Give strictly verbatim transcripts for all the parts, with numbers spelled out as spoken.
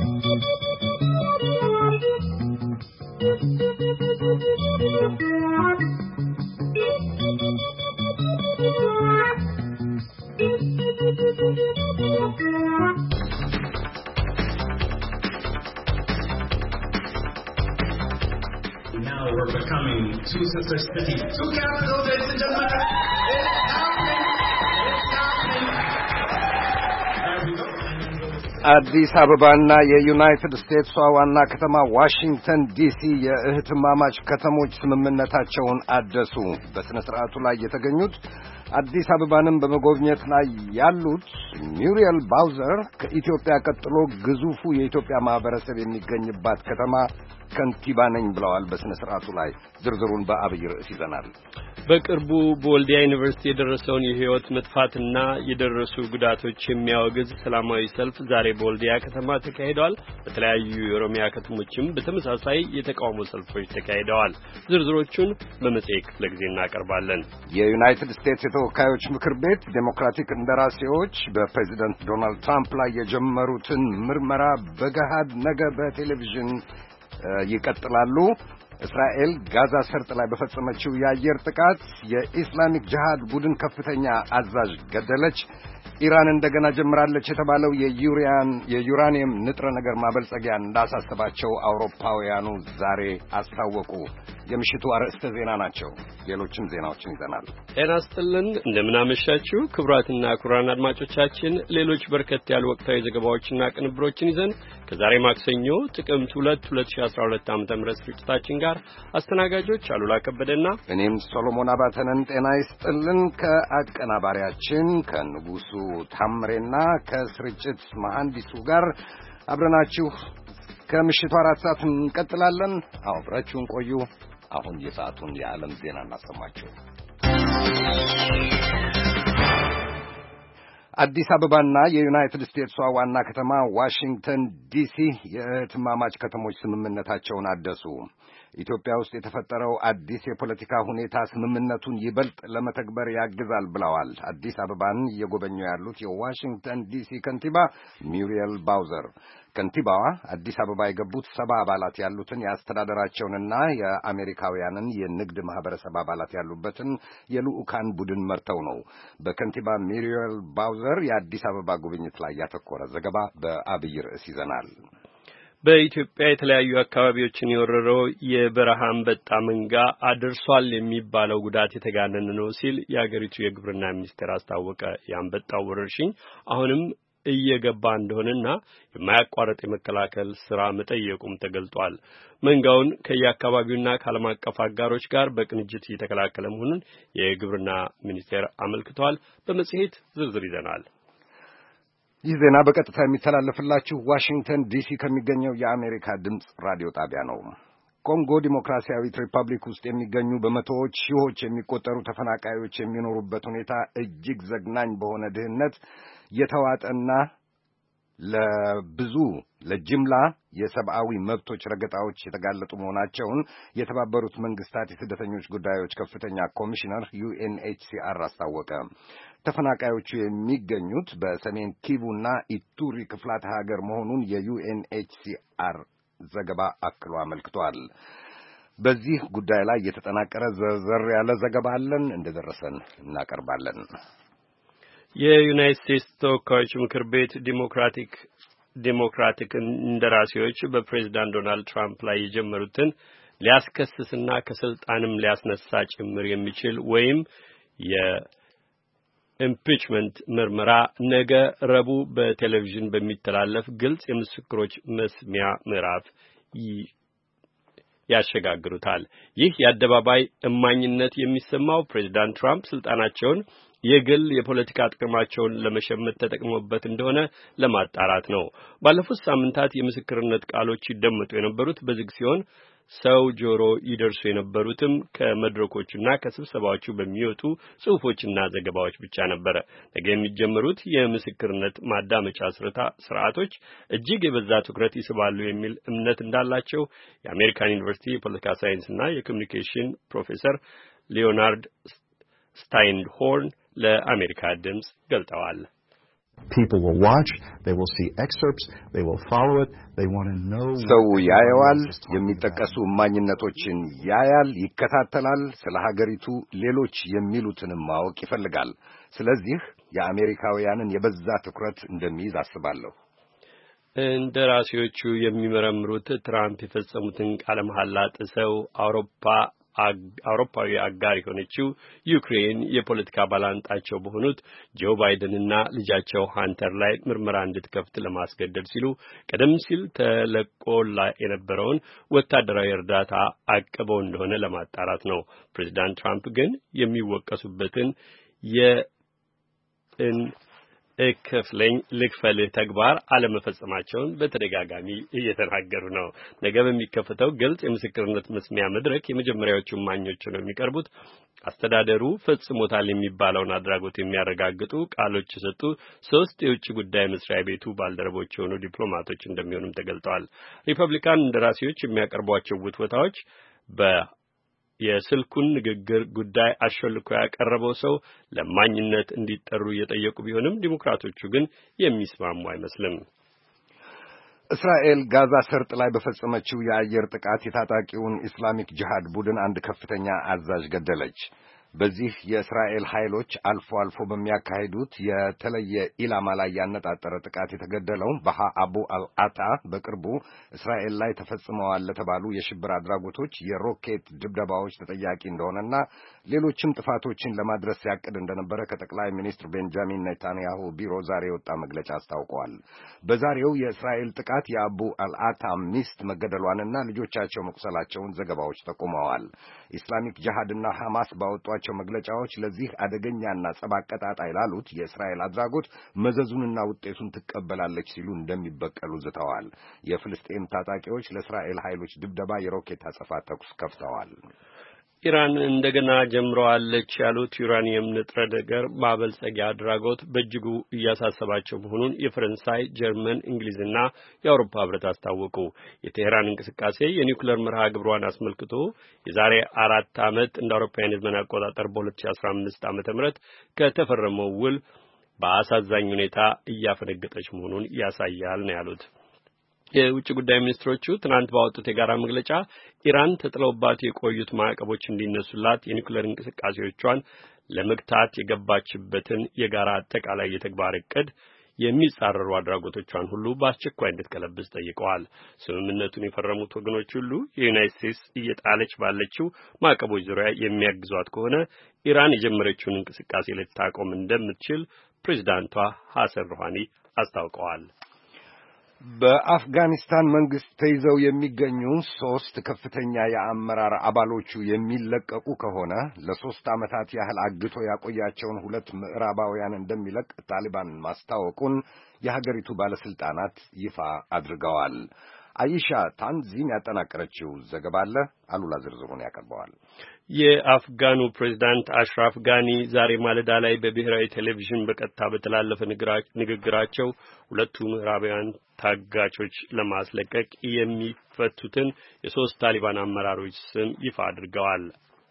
Now we're becoming two sister cities, two capitals, ladies and gentlemen. It's happening. It's happening. There we go. አዲስ አበባና የዩናይትድ ስቴትስ ዋና ከተማ ዋሽንግተን ዲሲ የእህትማማች ከተሞች ስምምነታቸውን አደሱ። በስነ ስርዓቱ ላይ የተገኙት አዲስ አበባንም በመጎብኘት ላይ ያሉት ሚሪየል ባውዘር ከኢትዮጵያ ቀጥሎ ግዙፉ የኢትዮጵያ ማህበረሰብ የሚገኝባት ከተማ ከንቲባ ነኝ ብለዋል። በስነ ስርዓቱ ላይ ዝርዝሩን በአብይ ርዕስ ይዘናል። በቅርቡ በወልዲያ ዩኒቨርሲቲ የደረሰውን የህይወት መጥፋትና የደረሱ ጉዳቶች የሚያወግዝ ሰላማዊ ሰልፍ ዛሬ በወልዲያ ከተማ ተካሂዷል። በተለያዩ የኦሮሚያ ከተሞችም በተመሳሳይ የተቃውሞ ሰልፎች ተካሂደዋል። ዝርዝሮቹን በመጽሔት ክፍለ ጊዜ እናቀርባለን። የዩናይትድ ስቴትስ የተወካዮች ምክር ቤት ዴሞክራቲክ እንደራሴዎች በፕሬዚዳንት ዶናልድ ትራምፕ ላይ የጀመሩትን ምርመራ በገሃድ ነገ በቴሌቪዥን ይቀጥላሉ። እስራኤል ጋዛ ሰርጥ ላይ በፈጸመችው የአየር ጥቃት የኢስላሚክ ጂሃድ ቡድን ከፍተኛ አዛዥ ገደለች። ኢራን እንደገና ጀምራለች የተባለው የዩራን የዩራኒየም ንጥረ ነገር ማበልጸጊያ እንዳሳሰባቸው አውሮፓውያኑ ዛሬ አስታወቁ። የምሽቱ አርዕስተ ዜና ናቸው። ሌሎችም ዜናዎችን ይዘናል። ጤና ይስጥልን፣ እንደምን አመሻችሁ ክቡራትና ክቡራን አድማጮቻችን። ሌሎች በርከት ያሉ ወቅታዊ ዘገባዎችና ቅንብሮችን ይዘን ከዛሬ ማክሰኞ ጥቅምት ሁለት ሁለት ሺህ አስራ ሁለት ዓመተ ምህረት ስርጭታችን ጋር አስተናጋጆች አሉላ ከበደና እኔም ሶሎሞን አባተነን። ጤና ይስጥልን ከአቀናባሪያችን ከንጉሱ ታምሬና ከስርጭት መሐንዲሱ ጋር አብረናችሁ ከምሽቱ አራት ሰዓት እንቀጥላለን። አብራችሁን ቆዩ። አሁን የሰዓቱን የዓለም ዜና እናሰማችሁ። አዲስ አበባና የዩናይትድ ስቴትስ ዋና ከተማ ዋሽንግተን ዲሲ የእህትማማች ከተሞች ስምምነታቸውን አደሱ። ኢትዮጵያ ውስጥ የተፈጠረው አዲስ የፖለቲካ ሁኔታ ስምምነቱን ይበልጥ ለመተግበር ያግዛል ብለዋል አዲስ አበባን እየጎበኙ ያሉት የዋሽንግተን ዲሲ ከንቲባ ሚሪየል ባውዘር። ከንቲባዋ አዲስ አበባ የገቡት ሰባ አባላት ያሉትን የአስተዳደራቸውንና የአሜሪካውያንን የንግድ ማህበረሰብ አባላት ያሉበትን የልዑካን ቡድን መርተው ነው። በከንቲባ ሚሪየል ባውዘር የአዲስ አበባ ጉብኝት ላይ ያተኮረ ዘገባ በአብይ ርዕስ ይዘናል። በኢትዮጵያ የተለያዩ አካባቢዎችን የወረረው የበረሃ አንበጣ መንጋ አድርሷል የሚባለው ጉዳት የተጋነነ ነው ሲል የአገሪቱ የግብርና ሚኒስቴር አስታወቀ። የአንበጣው ወረርሽኝ አሁንም እየገባ እንደሆነና የማያቋርጥ የመከላከል ስራ መጠየቁም ተገልጧል። መንጋውን ከየአካባቢውና ከዓለም አቀፍ አጋሮች ጋር በቅንጅት እየተከላከለ መሆኑን የግብርና ሚኒስቴር አመልክቷል። በመጽሔት ዝርዝር ይዘናል። ይህ ዜና በቀጥታ የሚተላለፍላችሁ ዋሽንግተን ዲሲ ከሚገኘው የአሜሪካ ድምፅ ራዲዮ ጣቢያ ነው። ኮንጎ ዲሞክራሲያዊት ሪፐብሊክ ውስጥ የሚገኙ በመቶዎች ሺዎች የሚቆጠሩ ተፈናቃዮች የሚኖሩበት ሁኔታ እጅግ ዘግናኝ በሆነ ድህነት የተዋጠና ለብዙ ለጅምላ የሰብአዊ መብቶች ረገጣዎች የተጋለጡ መሆናቸውን የተባበሩት መንግስታት የስደተኞች ጉዳዮች ከፍተኛ ኮሚሽነር ዩኤንኤችሲአር አስታወቀ። ተፈናቃዮቹ የሚገኙት በሰሜን ኪቡና ኢቱሪ ክፍላተ ሀገር መሆኑን የዩኤንኤችሲአር ዘገባ አክሎ አመልክቷል። በዚህ ጉዳይ ላይ የተጠናቀረ ዘርዘር ያለ ዘገባ አለን፣ እንደደረሰን እናቀርባለን። የዩናይትድ ስቴትስ ተወካዮች ምክር ቤት ዲሞክራቲክ ዲሞክራቲክ እንደራሴዎች በፕሬዝዳንት ዶናልድ ትራምፕ ላይ የጀመሩትን ሊያስከስስና ከስልጣንም ሊያስነሳ ጭምር የሚችል ወይም የኢምፒችመንት ምርመራ ነገ ረቡዕ በቴሌቪዥን በሚተላለፍ ግልጽ የምስክሮች መስሚያ ምዕራፍ ያሸጋግሩታል። ይህ የአደባባይ እማኝነት የሚሰማው ፕሬዝዳንት ትራምፕ ስልጣናቸውን የግል የፖለቲካ ጥቅማቸውን ለመሸመት ተጠቅመውበት እንደሆነ ለማጣራት ነው። ባለፉት ሳምንታት የምስክርነት ቃሎች ይደመጡ የነበሩት በዝግ ሲሆን ሰው ጆሮ ይደርሱ የነበሩትም ከመድረኮቹና ከስብሰባዎቹ በሚወጡ ጽሑፎችና ዘገባዎች ብቻ ነበር። ነገ የሚጀምሩት የምስክርነት ማዳመጫ ስርዓቶች እጅግ የበዛ ትኩረት ይስባሉ የሚል እምነት እንዳላቸው የአሜሪካን ዩኒቨርሲቲ የፖለቲካ ሳይንስና የኮሚኒኬሽን ፕሮፌሰር ሊዮናርድ ስታይንሆርን ለአሜሪካ ድምጽ ገልጠዋል። People will watch, they will see excerpts, they will follow it, they want to know. ሰው ያያዋል፣ የሚጠቀሱ ማንነቶችን ያያል፣ ይከታተላል፣ ስለ ሀገሪቱ ሌሎች የሚሉትንም ማወቅ ይፈልጋል። ስለዚህ የአሜሪካውያንን የበዛ ትኩረት እንደሚይዝ አስባለሁ። እንደራሴዎቹ የሚመረምሩት ትራምፕ የፈጸሙትን ቃለ መሐላ ጥሰው አውሮፓ አውሮፓዊ አጋር የሆነችው ዩክሬን የፖለቲካ ባላንጣቸው በሆኑት ጆ ባይደንና ልጃቸው ሃንተር ላይ ምርመራ እንድትከፍት ለማስገደድ ሲሉ ቀደም ሲል ተለቆላ የነበረውን ወታደራዊ እርዳታ አቅበው እንደሆነ ለማጣራት ነው። ፕሬዚዳንት ትራምፕ ግን የሚወቀሱበትን የእን እከፍለኝ ልክፈልህ ተግባር አለመፈጸማቸውን በተደጋጋሚ እየተናገሩ ነው። ነገ በሚከፈተው ግልጽ የምስክርነት መስሚያ መድረክ የመጀመሪያዎቹ ማኞች ነው የሚቀርቡት። አስተዳደሩ ፈጽሞታል የሚባለውን አድራጎት የሚያረጋግጡ ቃሎች የሰጡ ሶስት የውጭ ጉዳይ መስሪያ ቤቱ ባልደረቦች የሆኑ ዲፕሎማቶች እንደሚሆኑም ተገልጠዋል። ሪፐብሊካን እንደራሴዎች የሚያቀርቧቸው ውትወታዎች በ የስልኩን ንግግር ጉዳይ አሸልኮ ያቀረበው ሰው ለማኝነት እንዲጠሩ እየጠየቁ ቢሆንም ዲሞክራቶቹ ግን የሚስማሙ አይመስልም። እስራኤል ጋዛ ሰርጥ ላይ በፈጸመችው የአየር ጥቃት የታጣቂውን ኢስላሚክ ጂሃድ ቡድን አንድ ከፍተኛ አዛዥ ገደለች። በዚህ የእስራኤል ኃይሎች አልፎ አልፎ በሚያካሂዱት የተለየ ኢላማ ላይ ያነጣጠረ ጥቃት የተገደለው ባሃ አቡ አልአታ በቅርቡ እስራኤል ላይ ተፈጽመዋል ለተባሉ የሽብር አድራጎቶች የሮኬት ድብደባዎች ተጠያቂ እንደሆነና ሌሎችም ጥፋቶችን ለማድረስ ያቅድ እንደነበረ ከጠቅላይ ሚኒስትር ቤንጃሚን ኔታንያሁ ቢሮ ዛሬ የወጣ መግለጫ አስታውቀዋል። በዛሬው የእስራኤል ጥቃት የአቡ አልአታ ሚስት መገደሏንና ልጆቻቸው መቁሰላቸውን ዘገባዎች ጠቁመዋል። ኢስላሚክ ጂሃድና ሐማስ ባወጧቸው መግለጫዎች ለዚህ አደገኛና ጸብ አቀጣጣይ ላሉት የእስራኤል አድራጎት መዘዙንና ውጤቱን ትቀበላለች ሲሉ እንደሚበቀሉ ዝተዋል። የፍልስጤም ታጣቂዎች ለእስራኤል ኃይሎች ድብደባ የሮኬት አጸፋ ተኩስ ከፍተዋል። ኢራን እንደገና ጀምረዋለች ያሉት ዩራኒየም ንጥረ ነገር ማበልጸጊያ አድራጎት በእጅጉ እያሳሰባቸው መሆኑን የፈረንሳይ፣ ጀርመን፣ እንግሊዝና የአውሮፓ ህብረት አስታወቁ። የቴህራን እንቅስቃሴ የኒውክሌር መርሃ ግብሯን አስመልክቶ የዛሬ አራት ዓመት እንደ አውሮፓውያን ዘመን አቆጣጠር በሁለት ሺህ አስራ አምስት ዓመተ ምህረት ከተፈረመው ውል በአሳዛኝ ሁኔታ እያፈነገጠች መሆኑን ያሳያል ነው ያሉት። የውጭ ጉዳይ ሚኒስትሮቹ ትናንት ባወጡት የጋራ መግለጫ ኢራን ተጥለውባት የቆዩት ማዕቀቦች እንዲነሱላት የኒውክሌር እንቅስቃሴዎቿን ለመግታት የገባችበትን የጋራ አጠቃላይ የተግባር ዕቅድ የሚጻረሩ አድራጎቶቿን ሁሉ በአስቸኳይ እንድትቀለብስ ጠይቀዋል። ስምምነቱን የፈረሙት ወገኖች ሁሉ የዩናይትድ ስቴትስ እየጣለች ባለችው ማዕቀቦች ዙሪያ የሚያግዟት ከሆነ ኢራን የጀመረችውን እንቅስቃሴ ልታቆም እንደምትችል ፕሬዝዳንቷ ሐሰን ሩሃኒ አስታውቀዋል። በአፍጋኒስታን መንግስት ተይዘው የሚገኙ ሶስት ከፍተኛ የአመራር አባሎቹ የሚለቀቁ ከሆነ ለሶስት ዓመታት ያህል አግቶ ያቆያቸውን ሁለት ምዕራባውያን እንደሚለቅ ታሊባን ማስታወቁን የሀገሪቱ ባለስልጣናት ይፋ አድርገዋል። አይሻ ታንዚም ያጠናቀረችው ዘገባ አለ። አሉላ ዝርዝሩን ያቀርበዋል። የአፍጋኑ ፕሬዝዳንት አሽራፍ ጋኒ ዛሬ ማለዳ ላይ በብሔራዊ ቴሌቪዥን በቀጥታ በተላለፈ ንግግራቸው ሁለቱ ምዕራባውያን ታጋቾች ለማስለቀቅ የሚፈቱትን የሶስት ታሊባን አመራሮች ስም ይፋ አድርገዋል።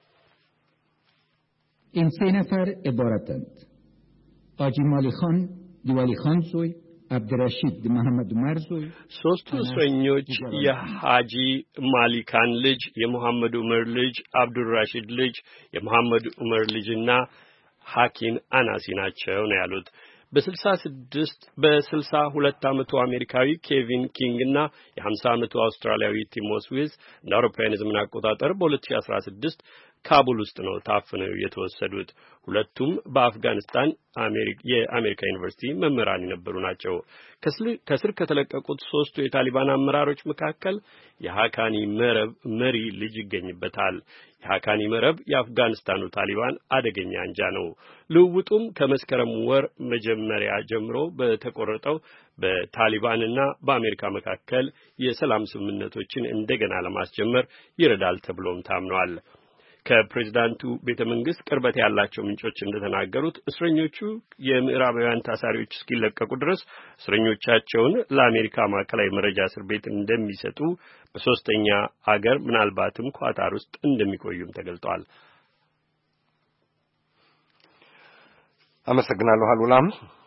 این سه نفر عبارتند آجی مالی خان دیوالی خان زوی አብድራሺድ መሐመድ መርዞይ ሶስቱ እስረኞች የሃጂ ማሊካን ልጅ የመሐመድ ዑመር ልጅ አብዱራሺድ ልጅ የመሐመድ ዑመር ልጅና ሐኪን አናሲ ናቸው ነው ያሉት። በስልሳ ስድስት በስልሳ ሁለት ዓመቱ አሜሪካዊ ኬቪን ኪንግ እና የሀምሳ ዓመቱ አውስትራሊያዊ ቲሞስ ዊዝ እንደ አውሮፓውያን ዘመን አቆጣጠር በሁለት ሺህ አስራ ስድስት ካቡል ውስጥ ነው ታፍነው የተወሰዱት። ሁለቱም በአፍጋኒስታን አሜሪካ የአሜሪካ ዩኒቨርሲቲ መምህራን የነበሩ ናቸው። ከስር ከተለቀቁት ሶስቱ የታሊባን አመራሮች መካከል የሐካኒ መረብ መሪ ልጅ ይገኝበታል። የሐካኒ መረብ የአፍጋኒስታኑ ታሊባን አደገኛ አንጃ ነው። ልውውጡም ከመስከረም ወር መጀመሪያ ጀምሮ በተቆረጠው በታሊባንና በአሜሪካ መካከል የሰላም ስምምነቶችን እንደገና ለማስጀመር ይረዳል ተብሎም ታምኗል። ከፕሬዝዳንቱ ቤተ መንግስት ቅርበት ያላቸው ምንጮች እንደተናገሩት እስረኞቹ የምዕራባውያን ታሳሪዎች እስኪለቀቁ ድረስ እስረኞቻቸውን ለአሜሪካ ማዕከላዊ መረጃ እስር ቤት እንደሚሰጡ በሶስተኛ አገር ምናልባትም ኳታር ውስጥ እንደሚቆዩም ተገልጧል። አመሰግናለሁ አሉላም።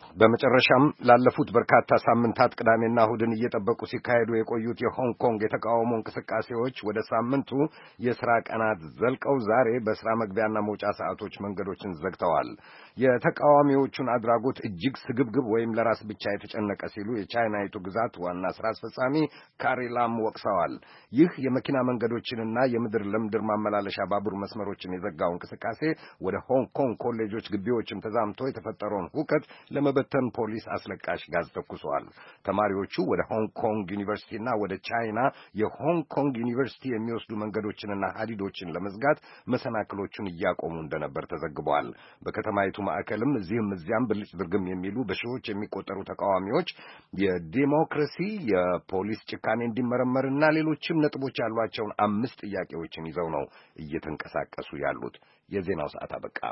በመጨረሻም ላለፉት በርካታ ሳምንታት ቅዳሜና እሁድን እየጠበቁ ሲካሄዱ የቆዩት የሆንግ ኮንግ የተቃውሞ እንቅስቃሴዎች ወደ ሳምንቱ የሥራ ቀናት ዘልቀው ዛሬ በሥራ መግቢያና መውጫ ሰዓቶች መንገዶችን ዘግተዋል። የተቃዋሚዎቹን አድራጎት እጅግ ስግብግብ ወይም ለራስ ብቻ የተጨነቀ ሲሉ የቻይናይቱ ግዛት ዋና ሥራ አስፈጻሚ ካሪ ላም ወቅሰዋል። ይህ የመኪና መንገዶችንና የምድር ለምድር ማመላለሻ ባቡር መስመሮችን የዘጋው እንቅስቃሴ ወደ ሆንግ ኮንግ ኮሌጆች ግቢዎችም ተዛምቶ የተፈጠረውን ሁከት ለመበተን ፖሊስ አስለቃሽ ጋዝ ተኩሷል። ተማሪዎቹ ወደ ሆንግ ኮንግ ዩኒቨርሲቲና ወደ ቻይና የሆንግ ኮንግ ዩኒቨርሲቲ የሚወስዱ መንገዶችንና ሀዲዶችን ለመዝጋት መሰናክሎቹን እያቆሙ እንደነበር ተዘግቧል። በከተማይቱ ማዕከልም እዚህም እዚያም ብልጭ ድርግም የሚሉ በሺዎች የሚቆጠሩ ተቃዋሚዎች የዲሞክራሲ የፖሊስ ጭካኔ እንዲመረመርና ሌሎችም ነጥቦች ያሏቸውን አምስት ጥያቄዎችን ይዘው ነው እየተንቀሳቀሱ ያሉት። የዜናው ሰዓት አበቃ።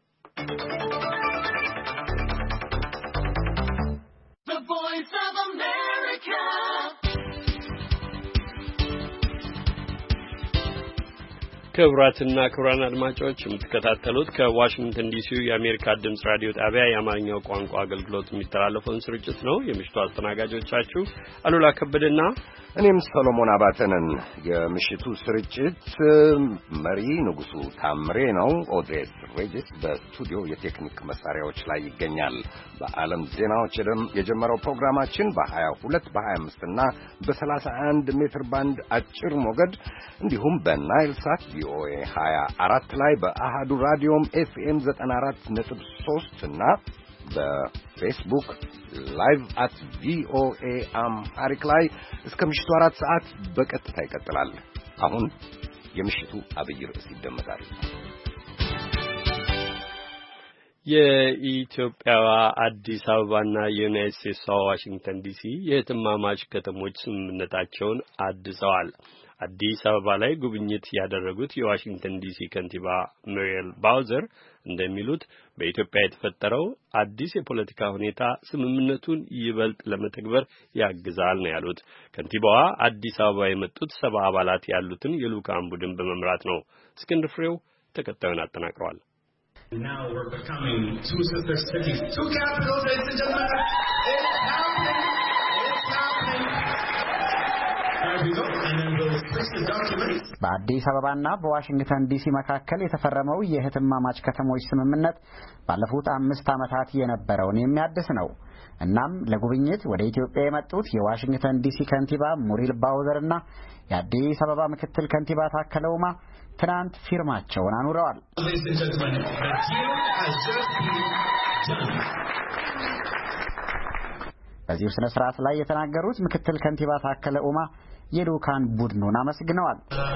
The Voice of America. ክቡራትና ክቡራን አድማጮች የምትከታተሉት ከዋሽንግተን ዲሲ የአሜሪካ ድምጽ ራዲዮ ጣቢያ የአማርኛው ቋንቋ አገልግሎት የሚተላለፈውን ስርጭት ነው። የምሽቱ አስተናጋጆቻችሁ አሉላ ከበደና እኔም ሰሎሞን አባተ ነን። የምሽቱ ስርጭት መሪ ንጉሱ ታምሬ ነው። ኦድሬስ ሬጅስ በስቱዲዮ የቴክኒክ መሳሪያዎች ላይ ይገኛል። በዓለም ዜናዎች የጀመረው ፕሮግራማችን በሀያ ሁለት በሀያ አምስት እና በሰላሳ አንድ ሜትር ባንድ አጭር ሞገድ እንዲሁም በናይል ሳት ቪኦኤ ሀያ አራት ላይ በአሃዱ ራዲዮም ኤፍኤም ዘጠና አራት ነጥብ ሶስት እና በፌስቡክ ላይቭ አት ቪኦኤ አምሃሪክ ላይ እስከ ምሽቱ አራት ሰዓት በቀጥታ ይቀጥላል። አሁን የምሽቱ አብይ ርዕስ ይደመጣል። የኢትዮጵያዋ አዲስ አበባና የዩናይትድ ስቴትስ ዋሽንግተን ዲሲ የህትማማች ከተሞች ስምምነታቸውን አድሰዋል። አዲስ አበባ ላይ ጉብኝት ያደረጉት የዋሽንግተን ዲሲ ከንቲባ ሙሪየል ባውዘር እንደሚሉት በኢትዮጵያ የተፈጠረው አዲስ የፖለቲካ ሁኔታ ስምምነቱን ይበልጥ ለመተግበር ያግዛል ነው ያሉት። ከንቲባዋ አዲስ አበባ የመጡት ሰባ አባላት ያሉትን የልኡካን ቡድን በመምራት ነው። እስክንድር ፍሬው ተከታዩን አጠናቅሯል። Now we're becoming two sister cities, two capitals, ladies and gentlemen. It's happening. It's happening. There we go. And then we'll switch the documents. በአዲስ አበባና በዋሽንግተን ዲሲ መካከል የተፈረመው የህትማማች ከተሞች ስምምነት ባለፉት አምስት ዓመታት የነበረውን የሚያድስ ነው። እናም ለጉብኝት ወደ ኢትዮጵያ የመጡት የዋሽንግተን ዲሲ ከንቲባ ሙሪል ባውዘርና የአዲስ አበባ ምክትል ከንቲባ ታከለ ኡማ ትናንት ፊርማቸውን አኑረዋል። በዚሁ ስነ ስርዓት ላይ የተናገሩት ምክትል ከንቲባ ታከለ ኡማ የልኡካን ቡድኑን አመስግነዋል።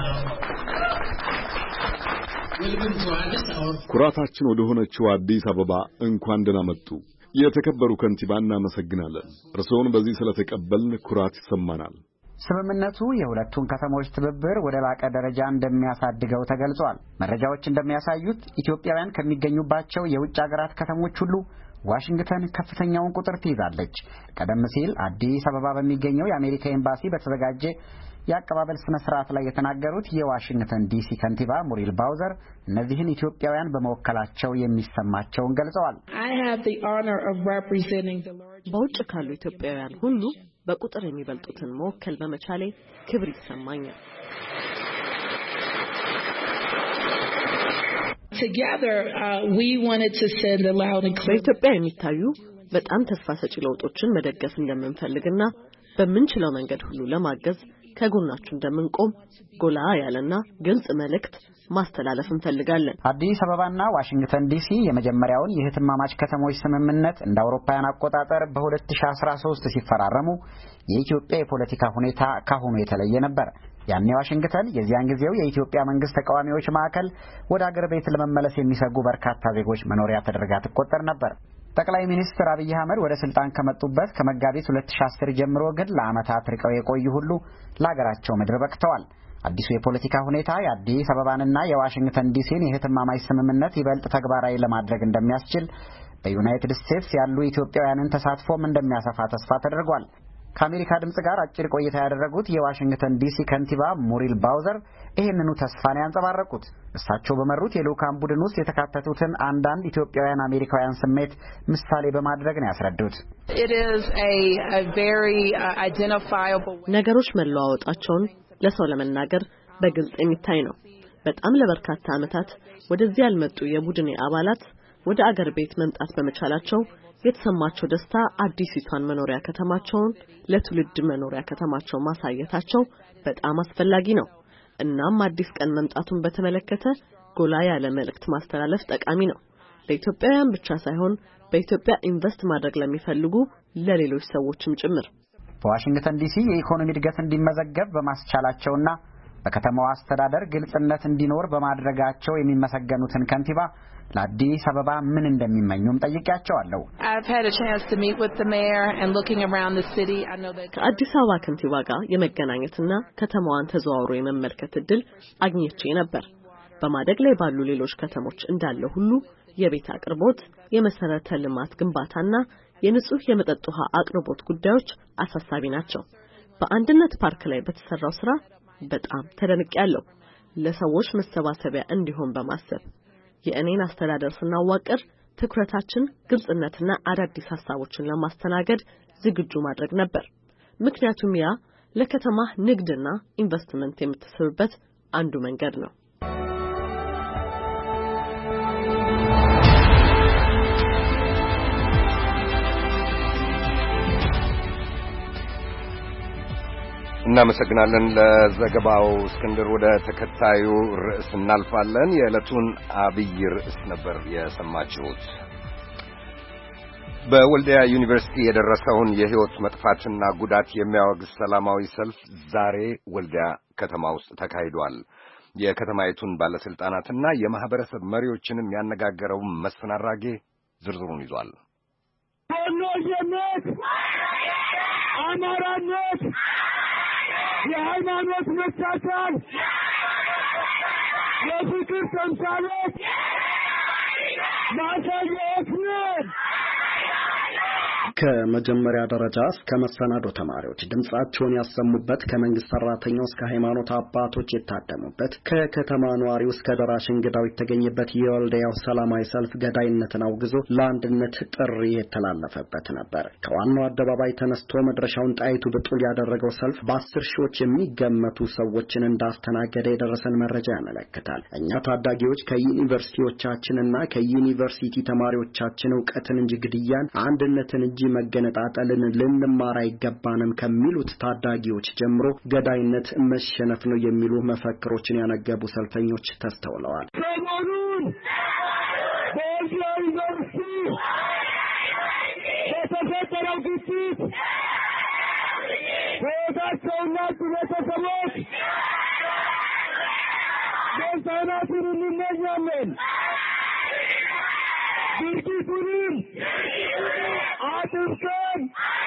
ኩራታችን ወደ ሆነችው አዲስ አበባ እንኳን ደህና መጡ። የተከበሩ ከንቲባ እናመሰግናለን። እርስዎን በዚህ ስለተቀበልን ኩራት ይሰማናል። ስምምነቱ የሁለቱን ከተሞች ትብብር ወደ ላቀ ደረጃ እንደሚያሳድገው ተገልጿል። መረጃዎች እንደሚያሳዩት ኢትዮጵያውያን ከሚገኙባቸው የውጭ ሀገራት ከተሞች ሁሉ ዋሽንግተን ከፍተኛውን ቁጥር ትይዛለች። ቀደም ሲል አዲስ አበባ በሚገኘው የአሜሪካ ኤምባሲ በተዘጋጀ የአቀባበል ስነ ስርዓት ላይ የተናገሩት የዋሽንግተን ዲሲ ከንቲባ ሙሪል ባውዘር እነዚህን ኢትዮጵያውያን በመወከላቸው የሚሰማቸውን ገልጸዋል። በውጭ ካሉ ኢትዮጵያውያን ሁሉ በቁጥር የሚበልጡትን መወከል በመቻሌ ክብር ይሰማኛል። Together, uh, we wanted to send a loud and clear. በኢትዮጵያ የሚታዩ በጣም ተስፋ ሰጪ ለውጦችን መደገፍ እንደምንፈልግና በምንችለው መንገድ ሁሉ ለማገዝ ከጎናችሁ እንደምንቆም ጎላ ያለና ግልጽ መልእክት ማስተላለፍ እንፈልጋለን። አዲስ አበባና ዋሽንግተን ዲሲ የመጀመሪያውን የህትማማች ከተሞች ስምምነት እንደ አውሮፓውያን አቆጣጠር በሁለት ሺህ አስራ ሶስት ሲፈራረሙ የኢትዮጵያ የፖለቲካ ሁኔታ ካሁኑ የተለየ ነበር። ያኔ ዋሽንግተን የዚያን ጊዜው የኢትዮጵያ መንግስት ተቃዋሚዎች ማዕከል ወደ አገር ቤት ለመመለስ የሚሰጉ በርካታ ዜጎች መኖሪያ ተደርጋ ትቆጠር ነበር። ጠቅላይ ሚኒስትር አብይ አህመድ ወደ ስልጣን ከመጡበት ከመጋቢት ሁለት ሺህ አስር ጀምሮ ግን ለዓመታት ርቀው የቆዩ ሁሉ ለአገራቸው ምድር በቅተዋል። አዲሱ የፖለቲካ ሁኔታ የአዲስ አበባንና የዋሽንግተን ዲሲን የህትማማች ስምምነት ይበልጥ ተግባራዊ ለማድረግ እንደሚያስችል በዩናይትድ ስቴትስ ያሉ ኢትዮጵያውያንን ተሳትፎም እንደሚያሰፋ ተስፋ ተደርጓል። ከአሜሪካ ድምጽ ጋር አጭር ቆይታ ያደረጉት የዋሽንግተን ዲሲ ከንቲባ ሙሪል ባውዘር ይህንኑ ተስፋን ያንጸባረቁት እሳቸው በመሩት የልኡካን ቡድን ውስጥ የተካተቱትን አንዳንድ ኢትዮጵያውያን አሜሪካውያን ስሜት ምሳሌ በማድረግ ነው ያስረዱት። ነገሮች መለዋወጣቸውን ለሰው ለመናገር በግልጽ የሚታይ ነው። በጣም ለበርካታ ዓመታት ወደዚህ ያልመጡ የቡድኔ አባላት ወደ አገር ቤት መምጣት በመቻላቸው የተሰማቸው ደስታ አዲሲቷን መኖሪያ ከተማቸውን ለትውልድ መኖሪያ ከተማቸው ማሳየታቸው በጣም አስፈላጊ ነው። እናም አዲስ ቀን መምጣቱን በተመለከተ ጎላ ያለ መልእክት ማስተላለፍ ጠቃሚ ነው። ለኢትዮጵያውያን ብቻ ሳይሆን በኢትዮጵያ ኢንቨስት ማድረግ ለሚፈልጉ ለሌሎች ሰዎችም ጭምር። በዋሽንግተን ዲሲ የኢኮኖሚ እድገት እንዲመዘገብ በማስቻላቸውና በከተማዋ አስተዳደር ግልጽነት እንዲኖር በማድረጋቸው የሚመሰገኑትን ከንቲባ ለአዲስ አበባ ምን እንደሚመኙም ጠይቄያቸዋለሁ። ከአዲስ አበባ ከንቲባ ጋር የመገናኘትና ከተማዋን ተዘዋውሮ የመመልከት እድል አግኝቼ ነበር። በማደግ ላይ ባሉ ሌሎች ከተሞች እንዳለ ሁሉ የቤት አቅርቦት፣ የመሰረተ ልማት ግንባታና የንጹህ የመጠጥ ውሃ አቅርቦት ጉዳዮች አሳሳቢ ናቸው። በአንድነት ፓርክ ላይ በተሰራው ስራ በጣም ተደንቄያለሁ። ለሰዎች መሰባሰቢያ እንዲሆን በማሰብ የእኔን አስተዳደር ስናዋቅር ትኩረታችን ግልጽነትና አዳዲስ ሐሳቦችን ለማስተናገድ ዝግጁ ማድረግ ነበር። ምክንያቱም ያ ለከተማ ንግድና ኢንቨስትመንት የምትስብበት አንዱ መንገድ ነው። እናመሰግናለን ለዘገባው እስክንድር። ወደ ተከታዩ ርዕስ እናልፋለን። የዕለቱን አብይ ርዕስ ነበር የሰማችሁት። በወልዲያ ዩኒቨርሲቲ የደረሰውን የሕይወት መጥፋትና ጉዳት የሚያወግዝ ሰላማዊ ሰልፍ ዛሬ ወልዲያ ከተማ ውስጥ ተካሂዷል። የከተማይቱን ባለስልጣናትና የማህበረሰብ መሪዎችንም ያነጋገረው መስፍን አራጌ ዝርዝሩን ይዟል። አማራነት የሃይማኖት መቻቻል የፍቅር ተምሳሌት ማሳየት ነው። ከመጀመሪያ ደረጃ እስከ መሰናዶ ተማሪዎች ድምጻቸውን ያሰሙበት፣ ከመንግስት ሰራተኞች እስከ ሃይማኖት አባቶች የታደሙበት፣ ከከተማ ነዋሪው እስከ ደራሽ እንግዳው የተገኘበት የወልዲያው ሰላማዊ ሰልፍ ገዳይነትን አውግዞ ለአንድነት ጥሪ የተላለፈበት ነበር። ከዋናው አደባባይ ተነስቶ መድረሻውን ጣይቱ ብጡል ያደረገው ሰልፍ በአስር ሺዎች የሚገመቱ ሰዎችን እንዳስተናገደ የደረሰን መረጃ ያመለክታል። እኛ ታዳጊዎች ከዩኒቨርሲቲዎቻችንና ከዩኒቨርሲቲ ተማሪዎቻችን ዕውቀትን እንጂ ግድያን፣ አንድነትን እንጂ መገነጣጠልን ልንማር አይገባንም ከሚሉት ታዳጊዎች ጀምሮ ገዳይነት መሸነፍ ነው የሚሉ መፈክሮችን ያነገቡ ሰልፈኞች ተስተውለዋል። ሰሞኑን በወልዲያ ዩኒቨርሲቲ የተፈጠረው ግጭት ሕይወታቸውና ቤተሰቦች መጽናናትን እንመኛለን። ድርጊቱንም አጥብቀን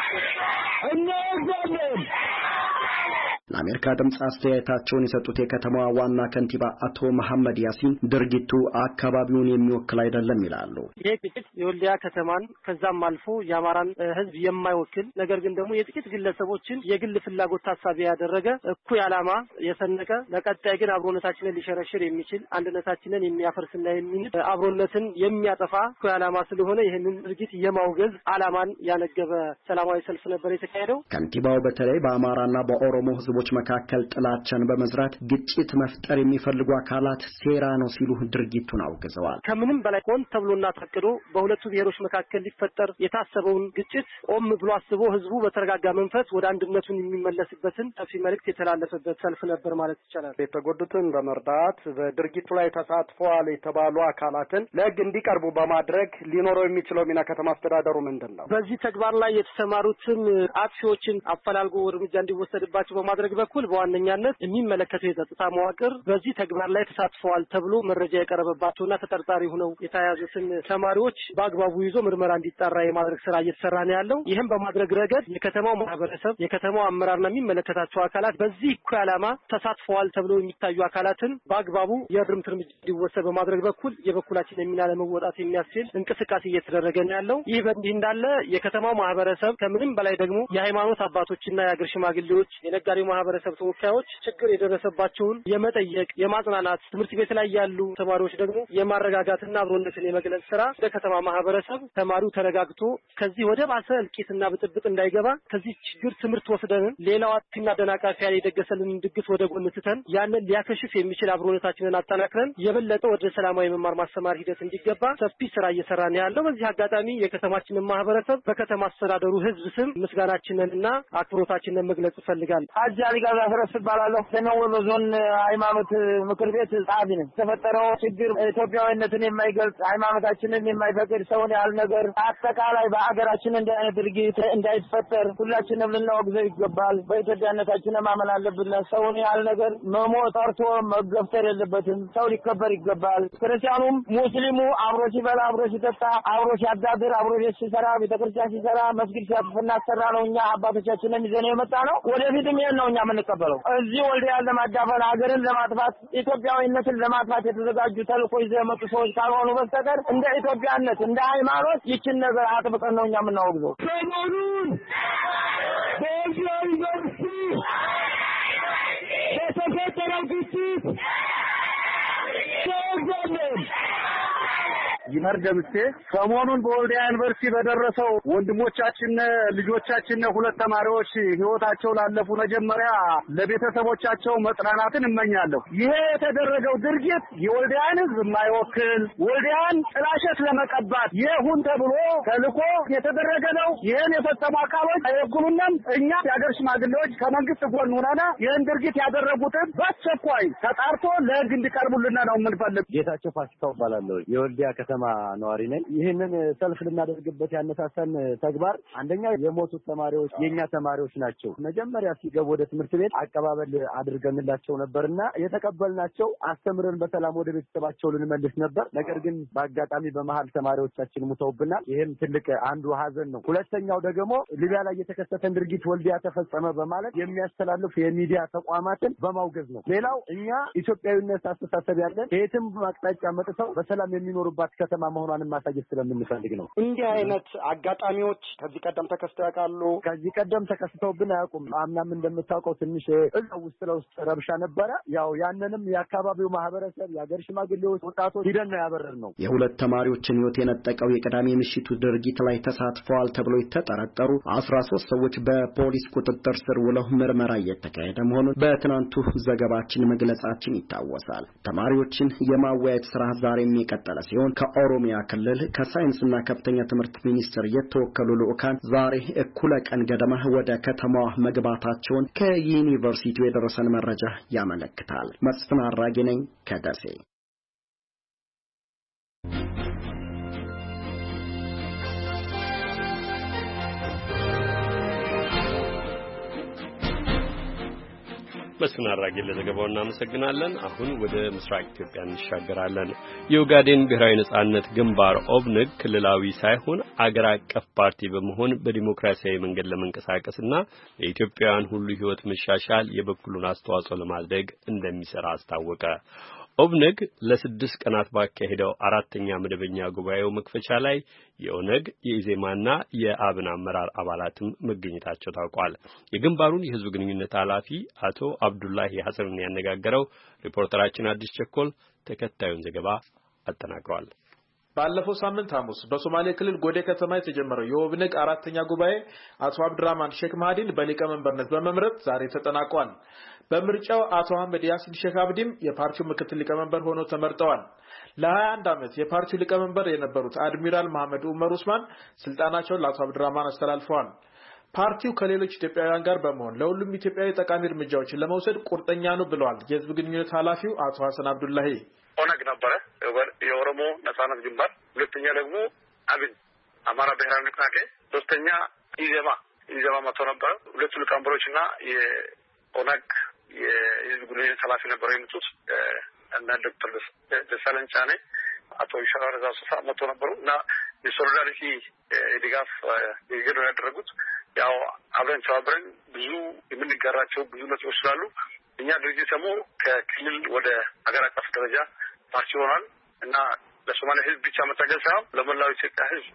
እናወግዛለን። ለአሜሪካ ድምጽ አስተያየታቸውን የሰጡት የከተማዋ ዋና ከንቲባ አቶ መሐመድ ያሲን ድርጊቱ አካባቢውን የሚወክል አይደለም ይላሉ። ይህ ግጭት የወልዲያ ከተማን ከዛም አልፎ የአማራን ሕዝብ የማይወክል ነገር ግን ደግሞ የጥቂት ግለሰቦችን የግል ፍላጎት ታሳቢ ያደረገ እኩይ ዓላማ የሰነቀ ለቀጣይ ግን አብሮነታችንን ሊሸረሽር የሚችል አንድነታችንን የሚያፈርስና የሚንድ አብሮነትን የሚያጠፋ እኩይ ዓላማ ስለሆነ ይህንን ድርጊት የማውገዝ ዓላማን ያነገበ ሰላማዊ ሰልፍ ነበር የተካሄደው። ከንቲባው በተለይ በአማራና በኦሮሞ ሕዝቦች መካከል ጥላቻን በመዝራት ግጭት መፍጠር የሚፈልጉ አካላት ሴራ ነው ሲሉ ድርጊቱን አውግዘዋል። ከምንም በላይ ሆን ተብሎና ታቅዶ በሁለቱ ብሔሮች መካከል ሊፈጠር የታሰበውን ግጭት ቆም ብሎ አስቦ ህዝቡ በተረጋጋ መንፈስ ወደ አንድነቱን የሚመለስበትን ሰፊ መልእክት የተላለፈበት ሰልፍ ነበር ማለት ይቻላል። የተጎዱትን በመርዳት በድርጊቱ ላይ ተሳትፈዋል የተባሉ አካላትን ለህግ እንዲቀርቡ በማድረግ ሊኖረው የሚችለው ሚና ከተማ አስተዳደሩ ምንድን ነው? በዚህ ተግባር ላይ የተሰማሩትን አጥፊዎችን አፈላልጎ እርምጃ እንዲወሰድባቸው በማድረግ በኩል በዋነኛነት የሚመለከተው የጸጥታ መዋቅር በዚህ ተግባር ላይ ተሳትፈዋል ተብሎ መረጃ የቀረበባቸውና ተጠርጣሪ ሆነው የተያዙትን ተማሪዎች በአግባቡ ይዞ ምርመራ እንዲጣራ የማድረግ ስራ እየተሰራ ነው ያለው። ይህም በማድረግ ረገድ የከተማው ማህበረሰብ የከተማው አመራርና የሚመለከታቸው አካላት በዚህ እኩይ ዓላማ ተሳትፈዋል ተብሎ የሚታዩ አካላትን በአግባቡ የእርምት እርምጃ እንዲወሰድ በማድረግ በኩል የበኩላችን የሚና ለመወጣት የሚያስችል እንቅስቃሴ እየተደረገ ነው ያለው። ይህ በእንዲህ እንዳለ የከተማው ማህበረሰብ ከምንም በላይ ደግሞ የሃይማኖት አባቶችና የአገር ሽማግሌዎች የነጋዴው ማህበረሰብ ተወካዮች ችግር የደረሰባቸውን የመጠየቅ የማጽናናት ትምህርት ቤት ላይ ያሉ ተማሪዎች ደግሞ የማረጋጋትና አብሮነትን የመግለጽ ስራ ለከተማ ማህበረሰብ ተማሪው ተረጋግቶ ከዚህ ወደ ባሰ እልቂትና ብጥብጥ እንዳይገባ ከዚህ ችግር ትምህርት ወስደን ሌላው አጥፊና ደናቃፊ ያለ የደገሰልን ድግስ ወደ ጎን ትተን ያንን ሊያከሽፍ የሚችል አብሮነታችንን አጠናክረን የበለጠ ወደ ሰላማዊ መማር ማስተማር ሂደት እንዲገባ ሰፊ ስራ እየሰራ ነው ያለው። በዚህ አጋጣሚ የከተማችንን ማህበረሰብ በከተማ አስተዳደሩ ህዝብ ስም ምስጋናችንንና አክብሮታችንን መግለጽ እፈልጋለሁ። ሀጂ አሊ ጋዛ ፈረስ ባላለው ሰሜን ዞን ሃይማኖት ምክር ቤት ጻፊ ነኝ። ተፈጠረው ችግር ኢትዮጵያዊነትን የማይገልጽ ሃይማኖታችንን የማይፈቅድ ሰውን ያህል ነገር አጠቃላይ በአገራችን እንደ አይነት ድርጊት እንዳይፈጠር ሁላችንም ልናወግዘው ይገባል። በኢትዮጵያነታችን ማመን አለብን። ሰውን ያህል ነገር መሞት ጠርቶ መገፍተር የለበትም። ሰው ሊከበር ይገባል። ክርስቲያኑም ሙስሊሙ አብሮ ሲበላ አብሮ ሲጠጣ አብሮ ሲያዳድር አብሮ ሲሰራ ቤተክርስቲያን ሲሰራ መስጊድ ሲያጥፍና ሰራ ነው። እኛ አባቶቻችንን ይዘን የመጣ ነው። ወደፊትም ይሄን ነው እኛ የምንቀበለው። እዚህ ወልዲያን ለማዳፈን ሀገርን ለማጥፋት ኢትዮጵያዊነትን ለማጥፋት የተዘጋጁ ተልእኮ ይዘው የመጡ ሰዎች ካልሆኑ በስተቀር እንደ ኢትዮጵያነት እንደ ሃይማኖት ይችን ነገር አጥብቀን ነው እኛ የምናወግዘው። ሰሞኑን በወልዲያ ዩኒቨርሲቲ የተፈጠረው ግጭት ተወግዟል። ይመር ደምሴ ሰሞኑን በወልዲያ ዩኒቨርሲቲ በደረሰው ወንድሞቻችን ልጆቻችን ሁለት ተማሪዎች ህይወታቸው ላለፉ መጀመሪያ ለቤተሰቦቻቸው መጽናናትን እመኛለሁ። ይሄ የተደረገው ድርጊት የወልዲያን ህዝብ የማይወክል ወልዲያን ጥላሸት ለመቀባት ይሁን ተብሎ ተልኮ የተደረገ ነው። ይሄን የፈጸሙ አካሎች አይወክሉንም። እኛ የሀገር ሽማግሌዎች ከመንግስት ጎን ሆነን ይሄን ድርጊት ያደረጉትን በአስቸኳይ ተጣርቶ ለህግ እንዲቀርቡልን ነው የምንፈልግ። ጌታቸው ፋሲካው እባላለሁ። የወልዲያ ከተማ ነዋሪ ነኝ። ይህንን ሰልፍ ልናደርግበት ያነሳሳን ተግባር አንደኛ የሞቱት ተማሪዎች የኛ ተማሪዎች ናቸው። መጀመሪያ ሲገቡ ወደ ትምህርት ቤት አቀባበል አድርገንላቸው ነበርና የተቀበልናቸው አስተምረን በሰላም ወደ ቤተሰባቸው ልንመልስ ነበር። ነገር ግን በአጋጣሚ በመሃል ተማሪዎቻችን ሙተውብናል። ይሄም ትልቅ አንዱ ሀዘን ነው። ሁለተኛው ደግሞ ሊቢያ ላይ የተከሰተን ድርጊት ወልዲያ ተፈጸመ በማለት የሚያስተላልፉ የሚዲያ ተቋማትን በማውገዝ ነው። ሌላው እኛ ኢትዮጵያዊነት አስተሳሰብ ያለን ከየትም አቅጣጫ መጥተው በሰላም የሚኖሩባት ከተማ መሆኗን ማሳየት ስለምንፈልግ ነው። እንዲህ አይነት አጋጣሚዎች ከዚህ ቀደም ተከስተው ያውቃሉ? ከዚህ ቀደም ተከስተውብን አያውቁም። አምናም እንደምታውቀው ትንሽ እዛው ውስጥ ለውስጥ ረብሻ ነበረ። ያው ያንንም የአካባቢው ማህበረሰብ የሀገር ሽማግሌዎች፣ ወጣቶች ሂደን ነው ያበረርነው። የሁለት ተማሪዎችን ህይወት የነጠቀው የቅዳሜ ምሽቱ ድርጊት ላይ ተሳትፈዋል ተብለው የተጠረጠሩ አስራ ሶስት ሰዎች በፖሊስ ቁጥጥር ስር ውለው ምርመራ እየተካሄደ መሆኑን በትናንቱ ዘገባችን መግለጻችን ይታወሳል። ተማሪዎችን የማወያየት ስራ ዛሬም የቀጠለ ሲሆን ከኦሮሚያ ክልል ከሳይንስና ከፍተኛ ትምህርት ሚኒስቴር የተወከሉ ልዑካን ዛሬ እኩለ ቀን ገደማ ወደ ከተማዋ መግባታቸውን ከዩኒቨርሲቲው የደረሰን መረጃ ያመለክታል። መስፍን አራጌ ነኝ ከደሴ። መስፍን አራጌ ለዘገባው እናመሰግናለን። አሁን ወደ ምስራቅ ኢትዮጵያ እንሻገራለን። የኡጋዴን ብሔራዊ ነጻነት ግንባር ኦብነግ ክልላዊ ሳይሆን አገር አቀፍ ፓርቲ በመሆን በዲሞክራሲያዊ መንገድ ለመንቀሳቀስና የኢትዮጵያውያን ሁሉ ሕይወት መሻሻል የበኩሉን አስተዋጽኦ ለማድረግ እንደሚሰራ አስታወቀ። ኦብነግ ለስድስት ቀናት ባካሄደው አራተኛ መደበኛ ጉባኤው መክፈቻ ላይ የኦነግ የኢዜማና የአብን አመራር አባላትም መገኘታቸው ታውቋል። የግንባሩን የህዝብ ግንኙነት ኃላፊ አቶ አብዱላሂ ሐሰንን ያነጋገረው ሪፖርተራችን አዲስ ቸኮል ተከታዩን ዘገባ አጠናቅሯል። ባለፈው ሳምንት ሐሙስ በሶማሌ ክልል ጎዴ ከተማ የተጀመረው የኦብነግ አራተኛ ጉባኤ አቶ አብዱራህማን ሼክ ማህዲን በሊቀመንበርነት በመምረጥ ዛሬ ተጠናቋል። በምርጫው አቶ አህመድ ያሲን ሼክ አብዲም የፓርቲው ምክትል ሊቀመንበር ሆነው ተመርጠዋል። ለሀያ አንድ ዓመት የፓርቲው ሊቀመንበር የነበሩት አድሚራል መሐመድ ኡመር ኡስማን ስልጣናቸውን ለአቶ አብዱራህማን አስተላልፈዋል። ፓርቲው ከሌሎች ኢትዮጵያውያን ጋር በመሆን ለሁሉም ኢትዮጵያዊ ጠቃሚ እርምጃዎችን ለመውሰድ ቁርጠኛ ነው ብለዋል የህዝብ ግንኙነት ኃላፊው አቶ ሐሰን አብዱላሂ። ኦነግ ነበረ የኦሮሞ ነጻነት ግንባር፣ ሁለተኛ ደግሞ አብን አማራ ብሔራዊ ንቅናቄ፣ ሶስተኛ ኢዜማ ኢዜማ መጥቶ ነበር። ሁለቱ ሊቀመንበሮችና ኦነግ የህዝብ ግንኙነት ኃላፊ ነበሩ የመጡት እና ዶክተር ደሳለኝ ጫኔ አቶ ይሻራ ዛሱሳ መጥቶ ነበሩ እና የሶሊዳሪቲ ድጋፍ የገዱ ያደረጉት ያው አብረን ተባብረን ብዙ የምንጋራቸው ብዙ ነጥቦች ስላሉ እኛ ድርጅት ደግሞ ከክልል ወደ ሀገር አቀፍ ደረጃ ፓርቲ ሆኗል እና ለሶማሌ ህዝብ ብቻ መታገል ሳይሆን ለመላው ኢትዮጵያ ህዝብ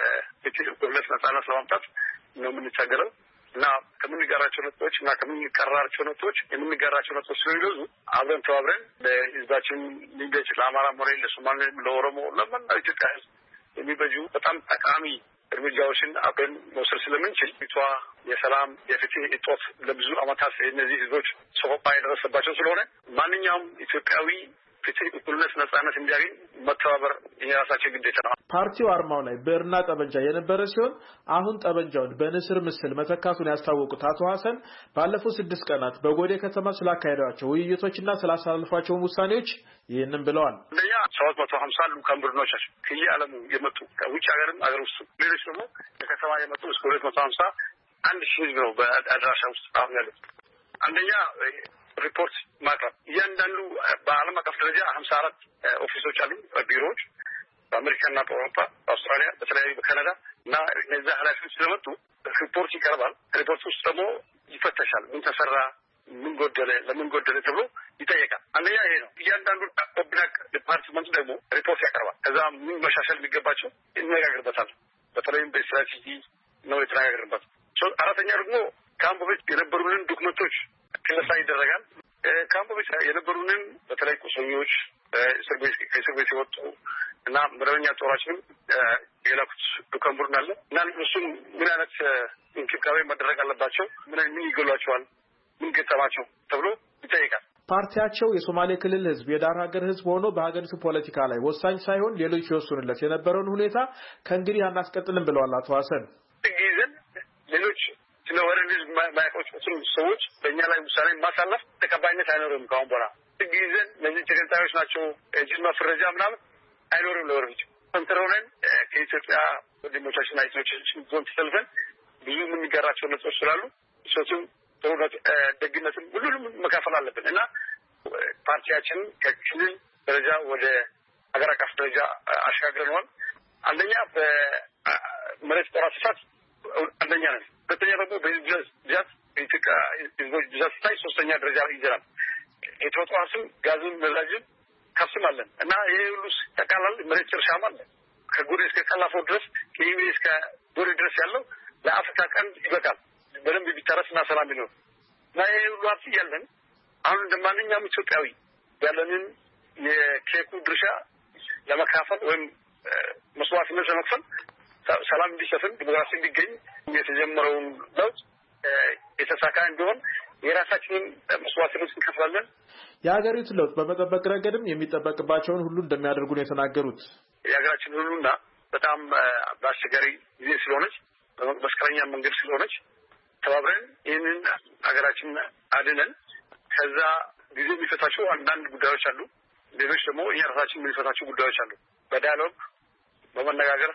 የኢትዮጵያ ነጻነት ለማምጣት ነው የምንታገለው እና ከምንጋራቸው ነጥቦች እና ከምንቀራራቸው ነጥቦች የምንጋራቸው ነጥቦች ስለሚበዙ አብረን ተባብረን ለህዝባችን ሊንገጭ ለአማራ ሞሬ ለሶማሌ ለኦሮሞ ለመላው ኢትዮጵያ ህዝብ የሚበጁ በጣም ጠቃሚ እርምጃዎችን አብረን መውሰድ ስለምንችል ኢቷ የሰላም የፍትህ እጦት ለብዙ አመታት እነዚህ ህዝቦች ሰቆቃ የደረሰባቸው ስለሆነ ማንኛውም ኢትዮጵያዊ ፍትህ፣ እኩልነት፣ ነጻነት እንዲያገኝ መተባበር የራሳችን ግዴታ ነው። ፓርቲው አርማው ላይ ብዕርና ጠበንጃ የነበረ ሲሆን አሁን ጠበንጃውን በንስር ምስል መተካቱን ያስታወቁት አቶ ሐሰን ባለፉት ስድስት ቀናት በጎዴ ከተማ ስላካሄዷቸው ውይይቶችና ስላሳለፏቸው ውሳኔዎች ይህንን ብለዋል። ለኛ ሰባት መቶ ሀምሳ ልኡካን ቡድኖች ከየዓለሙ የመጡ ከውጭ ሀገርም አገር ውስጥ ሌሎች ደግሞ ከከተማ የመጡ እስከ ሁለት መቶ ሀምሳ አንድ ሺህ ህዝብ ነው በአድራሻ ውስጥ አሁን ያሉት። አንደኛ ሪፖርት ማቅረብ እያንዳንዱ በዓለም አቀፍ ደረጃ ሀምሳ አራት ኦፊሶች አሉ ቢሮዎች በአሜሪካና በአውሮፓ በአውስትራሊያ በተለያዩ በካናዳ እና እነዚያ ኃላፊዎች ስለመጡ ሪፖርት ይቀርባል። ሪፖርት ውስጥ ደግሞ ይፈተሻል። ምን ተሰራ፣ ምን ጎደለ፣ ለምን ጎደለ ተብሎ ይጠየቃል። አንደኛ ይሄ ነው። እያንዳንዱ ኦብናክ ዲፓርትመንት ደግሞ ሪፖርት ያቀርባል። ከዛ ምን መሻሻል የሚገባቸው ይነጋገርበታል። በተለይም በስትራቴጂ ነው የተነጋገርበት። አራተኛ ደግሞ ካምፕ ቤት የነበሩንን ዶክመንቶች ክለሳ ይደረጋል። ካምፕ ቤት የነበሩንን በተለይ ቁስለኞች እስር ቤት ከእስር ቤት የወጡ እና መደበኛ ጦራችንም የላኩት ልኡካን ቡድን አለ እና እሱም ምን አይነት እንክብካቤ መደረግ አለባቸው፣ ምን ምን ይገሏቸዋል፣ ምን ገጠማቸው ተብሎ ይጠይቃል። ፓርቲያቸው የሶማሌ ክልል ህዝብ የዳር ሀገር ህዝብ ሆኖ በሀገሪቱ ፖለቲካ ላይ ወሳኝ ሳይሆን ሌሎች ይወስኑለት የነበረውን ሁኔታ ከእንግዲህ አናስቀጥልም ብለዋል አቶ ሐሰን። ግይዘን ሌሎች ስለወረን ህዝብ ማያቆጩትን ሰዎች በእኛ ላይ ውሳኔ ማሳለፍ ተቀባይነት አይኖርም። ካሁን በኋላ ግይዘን እነዚህ ተገንጣዮች ናቸው ጅማ ፍረጃ ምናምን አይኖርም። ለወረፊት ሰንትረውነን ከኢትዮጵያ ወንድሞቻችን አይቶቻችን ዞን ተሰልፈን ብዙ የምንጋራቸው ነጥቦች ስላሉ እሱም ጥሩነት ደግነትን ሁሉንም መካፈል አለብን እና ፓርቲያችን ከክልል ደረጃ ወደ ሀገር አቀፍ ደረጃ አሻግረነዋል። አንደኛ በመሬት ጦር አሰሳት አንደኛ ነን። ሁለተኛ ደግሞ በህዝብ ብዛት በኢትዮጵያ ህዝቦች ብዛት ላይ ሶስተኛ ደረጃ ይዘናል። የተወጣዋስም ጋዝም ነዳጅም ከብስም አለን እና ይሄ ሁሉ ተቃላል መሬት ጭርሻም አለ። ከጎዴ እስከ ቀላፎ ድረስ ከኢሜ እስከ ጎዴ ድረስ ያለው ለአፍሪካ ቀንድ ይበቃል። በደንብ ቢታረስና ሰላም ይኖር እና ይሄ ሁሉ ሀብት ያለን አሁን እንደማንኛውም ኢትዮጵያዊ ያለንን የኬኩ ድርሻ ለመካፈል ወይም መስዋዕትነት ለመክፈል ሰላም እንዲሰፍን ዲሞክራሲ እንዲገኝ የተጀመረውን ለውጥ የተሳካ እንዲሆን የራሳችንን መስዋዕትነት እንከፍላለን። የሀገሪቱን ለውጥ በመጠበቅ ረገድም የሚጠበቅባቸውን ሁሉ እንደሚያደርጉ ነው የተናገሩት። የሀገራችን ሁሉና በጣም በአስቸጋሪ ጊዜ ስለሆነች መስቀለኛ መንገድ ስለሆነች ተባብረን ይህንን ሀገራችን አድነን ከዛ ጊዜ የሚፈታቸው አንዳንድ ጉዳዮች አሉ። ሌሎች ደግሞ የራሳችን የሚፈታቸው ጉዳዮች አሉ። በዳያሎግ በመነጋገር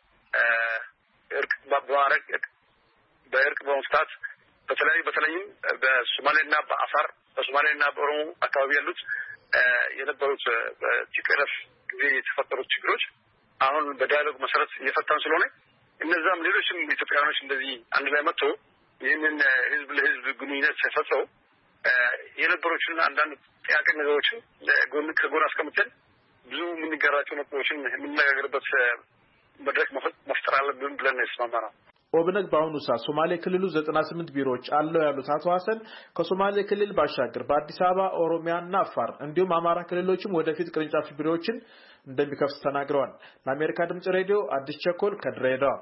እርቅ በማድረግ በእርቅ በመፍታት በተለይ በተለይም በሶማሌና በአፋር በሶማሌና በኦሮሞ አካባቢ ያሉት የነበሩት በቲፒኤልኤፍ ጊዜ የተፈጠሩት ችግሮች አሁን በዳያሎግ መሰረት እየፈታን ስለሆነ እነዛም ሌሎችም ኢትዮጵያውያኖች እንደዚህ አንድ ላይ መጥቶ ይህንን ህዝብ ለህዝብ ግንኙነት ሲፈጸው የነበሩትን አንዳንድ ጥያቄ ነገሮችን ጎን ከጎን አስቀምጠን ብዙ የምንጋራቸው ነጥቦችን የምንነጋገርበት መድረክ መፍጠር አለብን ብለን ነው የስማማነው። ኦብነግ በአሁኑ ሰዓት ሶማሌ ክልሉ ዘጠና ስምንት ቢሮዎች አለው ያሉት አቶ ሐሰን ከሶማሌ ክልል ባሻገር በአዲስ አበባ፣ ኦሮሚያና አፋር እንዲሁም አማራ ክልሎችም ወደፊት ቅርንጫፍ ቢሮዎችን እንደሚከፍት ተናግረዋል። ለአሜሪካ ድምጽ ሬዲዮ አዲስ ቸኮል ከድሬዳዋ።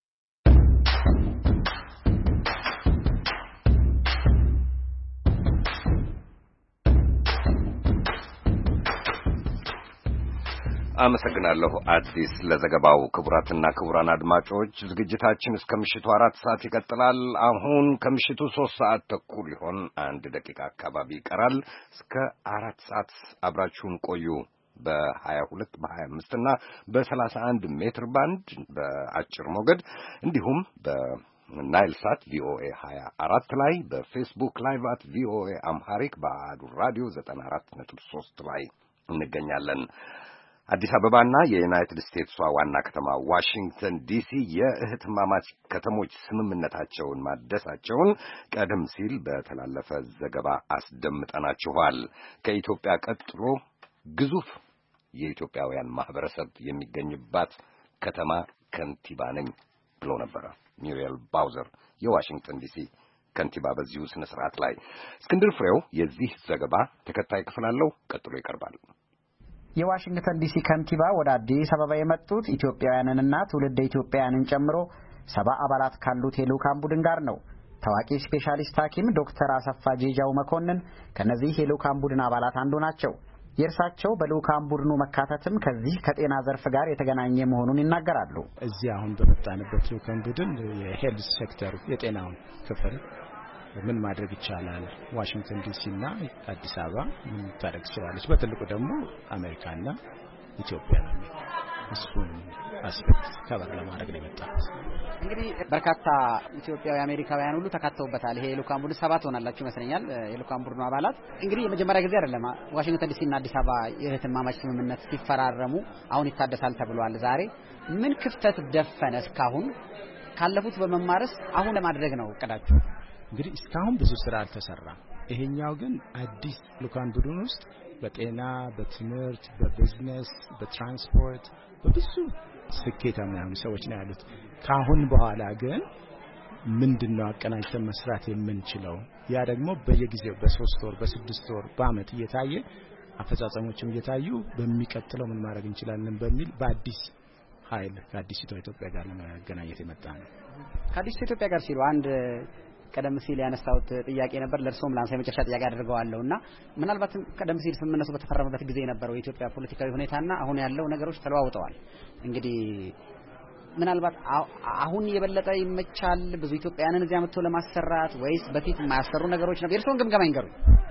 አመሰግናለሁ አዲስ ለዘገባው። ክቡራትና ክቡራን አድማጮች ዝግጅታችን እስከ ምሽቱ አራት ሰዓት ይቀጥላል። አሁን ከምሽቱ ሶስት ሰዓት ተኩል ሊሆን አንድ ደቂቃ አካባቢ ይቀራል። እስከ አራት ሰዓት አብራችሁን ቆዩ። በሀያ ሁለት በሀያ አምስት እና በሰላሳ አንድ ሜትር ባንድ በአጭር ሞገድ እንዲሁም በ ናይል ሳት ቪኦኤ ሀያ አራት ላይ በፌስቡክ ላይቭ አት ቪኦኤ አምሃሪክ በአሃዱ ራዲዮ ዘጠና አራት ነጥብ ሶስት ላይ እንገኛለን። አዲስ አበባና የዩናይትድ ስቴትሷ ዋና ከተማ ዋሽንግተን ዲሲ የእህትማማች ከተሞች ስምምነታቸውን ማደሳቸውን ቀደም ሲል በተላለፈ ዘገባ አስደምጠናችኋል። ከኢትዮጵያ ቀጥሎ ግዙፍ የኢትዮጵያውያን ማህበረሰብ የሚገኝባት ከተማ ከንቲባ ነኝ ብሎ ነበረ ሚሪየል ባውዘር የዋሽንግተን ዲሲ ከንቲባ በዚሁ ስነ ስርዓት ላይ። እስክንድር ፍሬው የዚህ ዘገባ ተከታይ ክፍል አለው፣ ቀጥሎ ይቀርባል። የዋሽንግተን ዲሲ ከንቲባ ወደ አዲስ አበባ የመጡት ኢትዮጵያውያንንና ትውልደ ኢትዮጵያውያንን ጨምሮ ሰባ አባላት ካሉት የልኡካን ቡድን ጋር ነው። ታዋቂ ስፔሻሊስት ሐኪም ዶክተር አሰፋ ጄጃው መኮንን ከነዚህ የልኡካን ቡድን አባላት አንዱ ናቸው። የእርሳቸው በልኡካን ቡድኑ መካተትም ከዚህ ከጤና ዘርፍ ጋር የተገናኘ መሆኑን ይናገራሉ። እዚህ አሁን በመጣንበት ልኡካን ቡድን የሄልዝ ሴክተር የጤናውን ክፍል ምን ማድረግ ይቻላል፣ ዋሽንግተን ዲሲ እና አዲስ አበባ ምን ታደርግ ይችላልች፣ በትልቁ ደግሞ አሜሪካና ኢትዮጵያ ነው። እሱን አስፔክት ከበር ለማድረግ ነው የመጣሁት። እንግዲህ በርካታ ኢትዮጵያዊ አሜሪካውያን ሁሉ ተካተውበታል። ይሄ የልኡካን ቡድን ሰባት ሆናላችሁ ይመስለኛል። የልኡካን ቡድኑ አባላት እንግዲህ የመጀመሪያ ጊዜ አይደለም ዋሽንግተን ዲሲ እና አዲስ አበባ የእህትማማች ስምምነት ሲፈራረሙ፣ አሁን ይታደሳል ተብሏል። ዛሬ ምን ክፍተት ደፈነ? እስካሁን ካለፉት በመማረስ አሁን ለማድረግ ነው እቅዳችሁ? እንግዲህ እስካሁን ብዙ ስራ አልተሰራም። ይሄኛው ግን አዲስ ልኡካን ቡድን ውስጥ በጤና፣ በትምህርት፣ በቢዝነስ፣ በትራንስፖርት በብዙ ስኬታማ የሆኑ ሰዎች ነው ያሉት። ካሁን በኋላ ግን ምንድነው አቀናጅተን መስራት የምንችለው? ያ ደግሞ በየጊዜው በሶስት ወር፣ በስድስት ወር፣ በአመት እየታየ አፈጻጸሞችም እየታዩ በሚቀጥለው ምን ማድረግ እንችላለን በሚል በአዲስ ኃይል ከአዲሲቷ ኢትዮጵያ ጋር ለማገናኘት የመጣ ነው። ከአዲሲቷ ኢትዮጵያ ጋር ሲሉ አንድ ቀደም ሲል ያነሳውት ጥያቄ ነበር። ለርሶም ላንሳ የመጨረሻ ጥያቄ አድርገዋለሁና ምናልባት ቀደም ሲል ስምምነቱ በተፈረመበት ጊዜ የነበረው የኢትዮጵያ ፖለቲካዊ ሁኔታና አሁን ያለው ነገሮች ተለዋውጠዋል። እንግዲህ ምናልባት አሁን የበለጠ ይመቻል ብዙ ኢትዮጵያውያንን እዚያ መጥቶ ለማሰራት ወይስ በፊት የማያሰሩ ነገሮች ነበር? የርሶን ግምገማ ይንገሩ።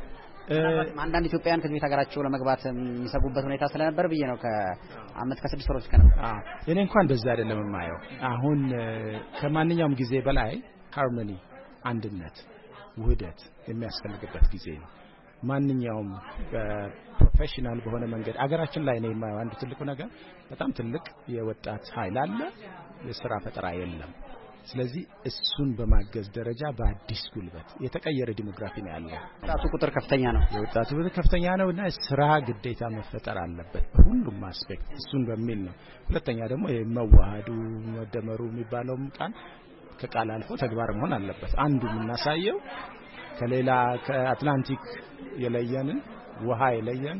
አንዳንድ ኢትዮጵያውያን ከዚህ ቤት ሀገራቸው ለመግባት የሚሰጉበት ሁኔታ ስለነበር ብዬ ነው። ከአመት ከስድስት ወሮች ከነበር እኔ እንኳን እንደዛ አይደለም የማየው። አሁን ከማንኛውም ጊዜ በላይ ሃርሞኒ፣ አንድነት፣ ውህደት የሚያስፈልግበት ጊዜ ነው። ማንኛውም ፕሮፌሽናል በሆነ መንገድ አገራችን ላይ ነው የማየው አንዱ ትልቁ ነገር በጣም ትልቅ የወጣት ኃይል አለ፣ የሥራ ፈጠራ የለም። ስለዚህ እሱን በማገዝ ደረጃ በአዲስ ጉልበት የተቀየረ ዲሞግራፊ ነው ያለው። ወጣቱ ቁጥር ከፍተኛ ነው። የወጣቱ ቁጥር ከፍተኛ ነውና ስራ ግዴታ መፈጠር አለበት በሁሉም አስፔክት። እሱን በሚል ነው። ሁለተኛ ደግሞ የመዋሃዱ መደመሩ የሚባለው ቃል ከቃል አልፎ ተግባር መሆን አለበት። አንዱ የምናሳየው ከሌላ ከአትላንቲክ የለየንን ውሃ የለየን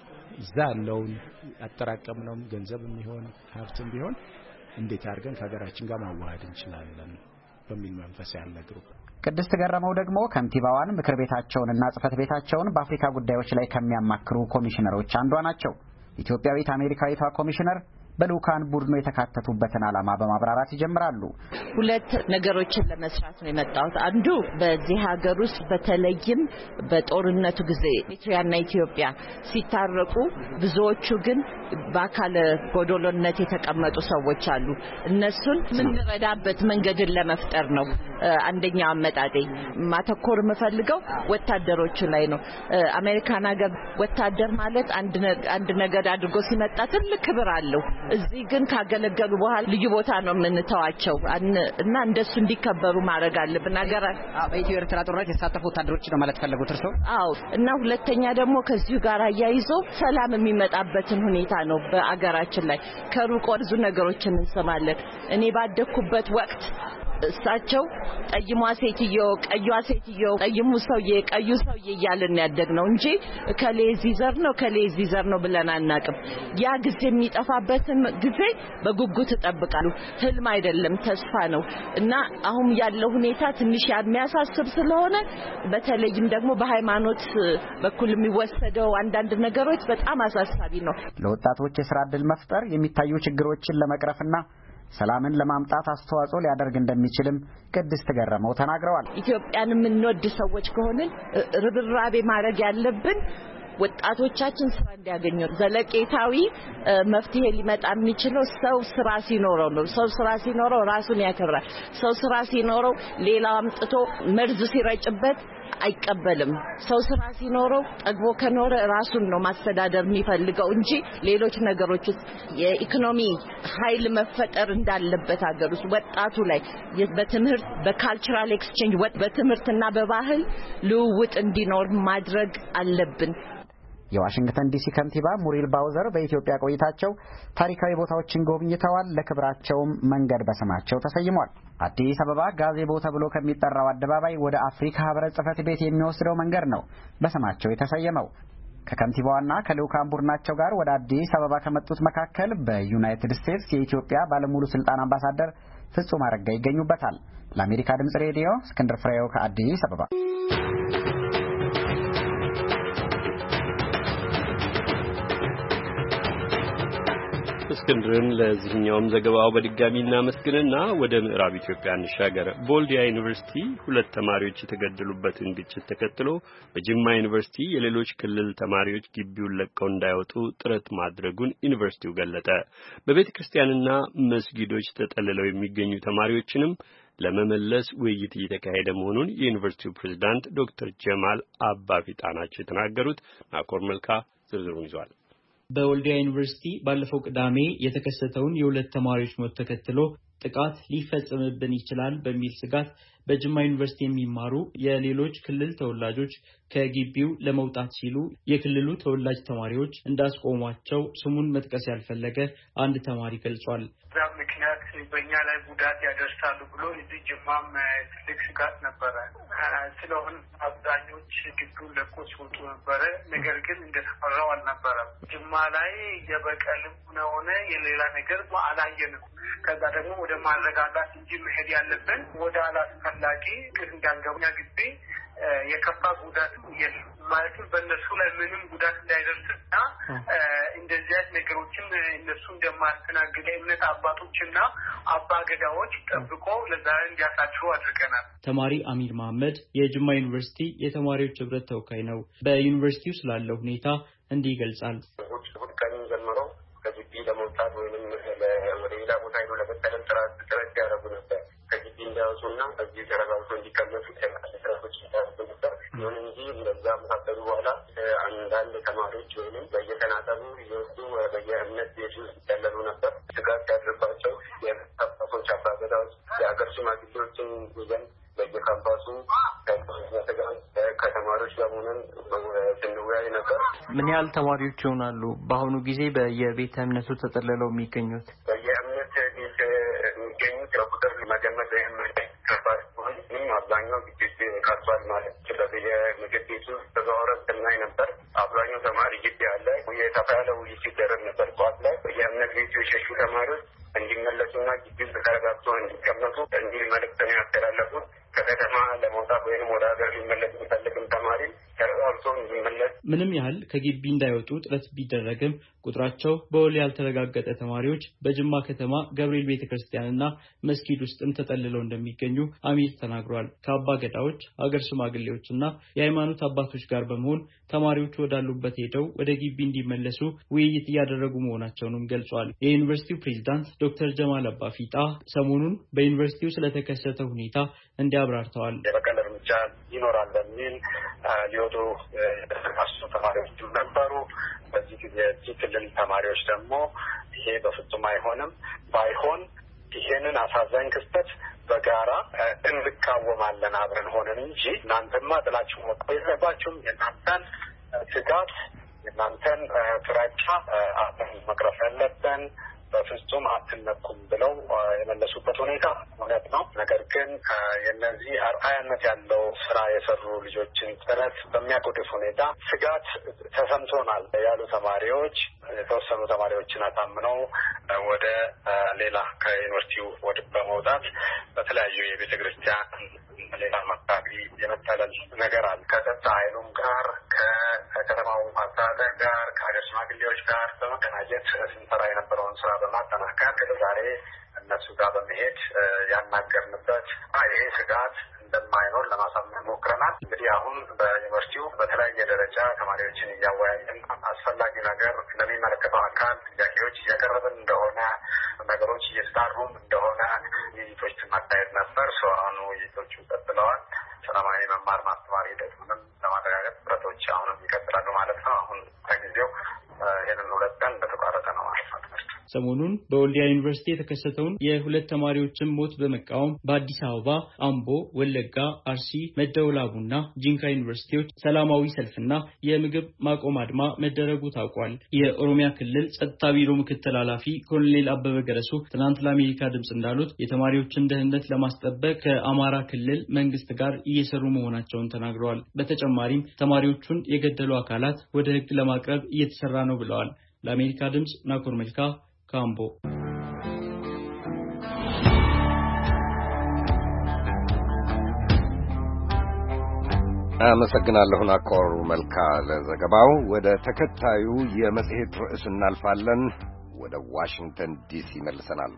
እዛ ያለውን አጠራቀምነው ገንዘብም ቢሆን ሀብትም ቢሆን እንዴት አድርገን ከሀገራችን ጋር ማዋሃድ እንችላለን በሚል መንፈስ ያለ ግሩፕ። ቅድስት ገረመው ደግሞ ከንቲባዋን ምክር ቤታቸውንና ጽህፈት ቤታቸውን በአፍሪካ ጉዳዮች ላይ ከሚያማክሩ ኮሚሽነሮች አንዷ ናቸው። ኢትዮጵያዊት አሜሪካዊቷ ኮሚሽነር በልኡካን ቡድኑ የተካተቱበትን ዓላማ በማብራራት ይጀምራሉ። ሁለት ነገሮችን ለመስራት ነው የመጣሁት። አንዱ በዚህ ሀገር ውስጥ በተለይም በጦርነቱ ጊዜ ኤርትራና ኢትዮጵያ ሲታረቁ ብዙዎቹ ግን በአካለ ጎዶሎነት የተቀመጡ ሰዎች አሉ። እነሱን የምንረዳበት መንገድን ለመፍጠር ነው አንደኛው አመጣጤ። ማተኮር የምፈልገው ወታደሮቹ ላይ ነው። አሜሪካን ሀገር ወታደር ማለት አንድ አንድ ነገድ አድርጎ ሲመጣ ትልቅ ክብር አለው። እዚህ ግን ካገለገሉ በኋላ ልዩ ቦታ ነው የምንተዋቸው እና እንደሱ እንዲከበሩ ማድረግ አለብን። ሀገር በኢትዮ ኤርትራ ጦርነት የተሳተፉ ወታደሮች ነው ማለት ፈልጉት እርሶ? አዎ። እና ሁለተኛ ደግሞ ከዚሁ ጋር አያይዞ ሰላም የሚመጣበትን ሁኔታ ነው በአገራችን ላይ። ከሩቅ ብዙ ነገሮችን እንሰማለን። እኔ ባደኩበት ወቅት እሳቸው ጠይሟ ሴትዮ፣ ቀዩዋ ሴትዮ፣ ጠይሙ ሰውዬ፣ ቀዩ ሰውዬ እያልን ያደግነው እንጂ ከሌዚ ዘር ነው ከሌዚ ዘር ነው ብለን አናቅም። ያ ጊዜ የሚጠፋበትን ጊዜ በጉጉት ተጠብቃሉ። ህልም አይደለም ተስፋ ነው እና አሁን ያለው ሁኔታ ትንሽ የሚያሳስብ ስለሆነ በተለይም ደግሞ በሃይማኖት በኩል የሚወሰደው አንዳንድ ነገሮች በጣም አሳሳቢ ነው። ለወጣቶች የሥራ ዕድል መፍጠር የሚታዩ ችግሮችን ለመቅረፍና ሰላምን ለማምጣት አስተዋጽኦ ሊያደርግ እንደሚችልም ቅድስት ገረመው ተናግረዋል። ኢትዮጵያን የምንወድ ሰዎች ከሆነ ርብራቤ ማድረግ ያለብን ወጣቶቻችን ስራ እንዲያገኙ ዘለቄታዊ መፍትሄ ሊመጣ የሚችለው ሰው ስራ ሲኖረው ነው። ሰው ስራ ሲኖረው ራሱን ያከብራል። ሰው ስራ ሲኖረው ሌላው አምጥቶ መርዝ ሲረጭበት አይቀበልም። ሰው ስራ ሲኖረው ጠግቦ ከኖረ ራሱን ነው ማስተዳደር የሚፈልገው እንጂ ሌሎች ነገሮች የኢኮኖሚ ኃይል መፈጠር እንዳለበት ሀገር ውስጥ ወጣቱ ላይ በትምህርት በካልቸራል ኤክስቼንጅ በትምህርትና በባህል ልውውጥ እንዲኖር ማድረግ አለብን። የዋሽንግተን ዲሲ ከንቲባ ሙሪል ባውዘር በኢትዮጵያ ቆይታቸው ታሪካዊ ቦታዎችን ጎብኝተዋል። ለክብራቸውም መንገድ በስማቸው ተሰይሟል። አዲስ አበባ ጋዜቦ ተብሎ ከሚጠራው አደባባይ ወደ አፍሪካ ህብረት ጽሕፈት ቤት የሚወስደው መንገድ ነው በስማቸው የተሰየመው። ከከንቲባዋና ከልዑካን ቡድናቸው ጋር ወደ አዲስ አበባ ከመጡት መካከል በዩናይትድ ስቴትስ የኢትዮጵያ ባለሙሉ ስልጣን አምባሳደር ፍጹም አረጋ ይገኙበታል። ለአሜሪካ ድምጽ ሬዲዮ እስክንድር ፍሬው ከአዲስ አበባ። እስክንድርን ለዚህኛውም ዘገባው በድጋሚ እናመስግንና ወደ ምዕራብ ኢትዮጵያ እንሻገር። በወልዲያ ዩኒቨርሲቲ ሁለት ተማሪዎች የተገደሉበትን ግጭት ተከትሎ በጅማ ዩኒቨርሲቲ የሌሎች ክልል ተማሪዎች ግቢውን ለቀው እንዳይወጡ ጥረት ማድረጉን ዩኒቨርሲቲው ገለጠ። በቤተ ክርስቲያንና መስጊዶች ተጠልለው የሚገኙ ተማሪዎችንም ለመመለስ ውይይት እየተካሄደ መሆኑን የዩኒቨርሲቲው ፕሬዝዳንት ዶክተር ጀማል አባፊጣ ናቸው የተናገሩት። ናኮር መልካ ዝርዝሩን ይዟል። በወልዲያ ዩኒቨርሲቲ ባለፈው ቅዳሜ የተከሰተውን የሁለት ተማሪዎች ሞት ተከትሎ ጥቃት ሊፈጸምብን ይችላል በሚል ስጋት በጅማ ዩኒቨርሲቲ የሚማሩ የሌሎች ክልል ተወላጆች ከግቢው ለመውጣት ሲሉ የክልሉ ተወላጅ ተማሪዎች እንዳስቆሟቸው ስሙን መጥቀስ ያልፈለገ አንድ ተማሪ ገልጿል። በዛም ምክንያት በእኛ ላይ ጉዳት ያደርሳሉ ብሎ እዚህ ጅማም ትልቅ ስጋት ነበረ። ስለሆነ አብዛኞች ግቢውን ለቆ ሲወጡ ነበረ። ነገር ግን እንደተፈራው አልነበረም። ጅማ ላይ የበቀልም ሆነ የሌላ ነገር አላየንም። ከዛ ደግሞ ወደ ማረጋጋት እንጂ መሄድ ያለብን ወደ አላስፈላጊ እንዳንገቡኛ ግቢ የከፋ ጉዳት የለም ማለትም በእነሱ ላይ ምንም ጉዳት እንዳይደርስና እንደዚህ አይነት ነገሮችን እነሱ እንደማስተናገድ እምነት አባቶችና አባገዳዎች ጠብቆ ለዛሬ እንዲያሳድሩ አድርገናል። ተማሪ አሚር መሐመድ የጅማ ዩኒቨርሲቲ የተማሪዎች ህብረት ተወካይ ነው። በዩኒቨርሲቲው ስላለው ሁኔታ እንዲህ ይገልጻል። ሁልቀን ጀምሮ ከግቢ ለመውጣት ወይንም ወደ ሌላ ቦታ ሄዶ ለመጠለል ጥረት ያደረጉ ነበር። ከግቢ እንዳይወጡና ከዚህ ተረጋግቶ እንዲቀመጡ ተማሪዎች ያደረጉ ነበር። ይሁን እንጂ እንደዛ መሳሰሉ በኋላ አንዳንድ ተማሪዎች ወይንም በየተናጠሉ እየወጡ በየእምነት ቤቱ ይጠለሉ ነበር። ስጋት ያድርባቸው የካምፓሶች አባገዳዎች የሀገር ሽማግሌዎችን ይዘን በየካምፓሱ ከተማሪዎች ጋር ሆነን ስንወያይ ነበር። ምን ያህል ተማሪዎች ይሆናሉ በአሁኑ ጊዜ በየቤተ እምነቱ ተጠልለው የሚገኙት? በየእምነት ቤት የሚገኙት የቁጥር መገመት ወይም ከባድ ሆንም አብዛኛው ግቢ ቀርቷል ማለት ይችላል። የምግብ ቤቱ ተዘዋውረን ስናይ ነበር። አብዛኛው ተማሪ ግቢ አለ። የሰፋ ያለ ውይይት ሲደረግ ነበር። ጠዋት ላይ የእምነት ቤቱ የሸሹ ተማሪዎች እንዲመለሱና ግቢውን ተረጋግቶ እንዲቀመጡ እንዲህ መልዕክት ነው ያስተላለፉት። ከከተማ ለመውጣት ወይም ወደ ሀገር ሊመለስ የሚፈልግም ተማሪ ተረጋግቶ እንዲመለስ ምንም ያህል ከግቢ እንዳይወጡ ጥረት ቢደረግም ቁጥራቸው በውል ያልተረጋገጠ ተማሪዎች በጅማ ከተማ ገብርኤል ቤተክርስቲያንና መስጊድ ውስጥም ተጠልለው እንደሚገኙ አሚር ተናግሯል። ከአባ ገዳዎች፣ ሀገር ሽማግሌዎችና የሃይማኖት አባቶች ጋር በመሆን ተማሪዎቹ ወዳሉበት ሄደው ወደ ግቢ እንዲመለሱ ውይይት እያደረጉ መሆናቸውንም ገልጿል። የዩኒቨርሲቲው ፕሬዝዳንት ዶክተር ጀማል አባፊጣ ሰሞኑን በዩኒቨርሲቲው ስለተከሰተ ሁኔታ እንዲያብራርተዋል። የበቀል እርምጃ ይኖራል በሚል ሊወጡ የተነሱ ተማሪዎች ነበሩ። በዚህ ጊዜ እዚህ ክልል ተማሪዎች ደግሞ ይሄ በፍጹም አይሆንም፣ ባይሆን ይሄንን አሳዛኝ ክስተት በጋራ እንቃወማለን አብረን ሆነን እንጂ እናንተማ ጥላችሁ ወጣ የለባችሁም፣ የእናንተን ስጋት የእናንተን ፍራቻ አብረን መቅረፍ ያለብን በፍጹም አትነኩም ብለው የመለሱበት ሁኔታ እውነት ነው። ነገር ግን የነዚህ አርአያነት ያለው ስራ የሰሩ ልጆችን ጥረት በሚያጎድፍ ሁኔታ ስጋት ተሰምቶናል ያሉ ተማሪዎች የተወሰኑ ተማሪዎችን አሳምነው ወደ ሌላ ከዩኒቨርሲቲው ወደ በመውጣት በተለያዩ የቤተ ክርስቲያን ሌላ አካባቢ የመጠለል ነገር አለ። ከጸጥታ ኃይሉም ጋር ከከተማው አስተዳደር ጋር ከሀገር ሽማግሌዎች ጋር በመቀናጀት ስንሰራ የነበረውን ስራ በማጠናከር ዛሬ እነሱ ጋር በመሄድ ያናገርንበት ይሄ ስጋት እንደማይኖር ለማሳመን ሞክረናል። እንግዲህ አሁን በዩኒቨርሲቲው በተለያየ ደረጃ ተማሪዎችን እያወያየን አስፈላጊ ነገር ለሚመለከተው አካል ጥያቄዎች እያቀረብን እንደሆነ ነገሮች እየተጣሩም እንደሆነ ውይይቶች ማካሄድ ነበር። ሰው አሁን ውይይቶቹ ቀጥለዋል። ሰላማዊ መማር ማስተማር ሂደቱንም ለማረጋገጥ ጥረቶች አሁንም ይቀጥላሉ ማለት ነው። አሁን ከጊዜው ይህንን ሁለት ቀን እንደተቋረጠ ነው ማለት ነው። ሰሞኑን በወልዲያ ዩኒቨርሲቲ የተከሰተውን የሁለት ተማሪዎችን ሞት በመቃወም በአዲስ አበባ፣ አምቦ፣ ወለጋ፣ አርሲ፣ መደወላቡና ጂንካ ዩኒቨርሲቲዎች ሰላማዊ ሰልፍና የምግብ ማቆም አድማ መደረጉ ታውቋል። የኦሮሚያ ክልል ጸጥታ ቢሮ ምክትል ኃላፊ ኮሎኔል አበበ ገረሱ ትናንት ለአሜሪካ ድምጽ እንዳሉት የተማሪዎችን ደህንነት ለማስጠበቅ ከአማራ ክልል መንግስት ጋር እየሰሩ መሆናቸውን ተናግረዋል። በተጨማሪም ተማሪዎቹን የገደሉ አካላት ወደ ሕግ ለማቅረብ እየተሰራ ነው ብለዋል። ለአሜሪካ ድምጽ ናኮር መልካ ካምቦ። አመሰግናለሁ ናኮር መልካ ለዘገባው። ወደ ተከታዩ የመጽሔት ርዕስ እናልፋለን። ወደ ዋሽንግተን ዲሲ መልሰናል።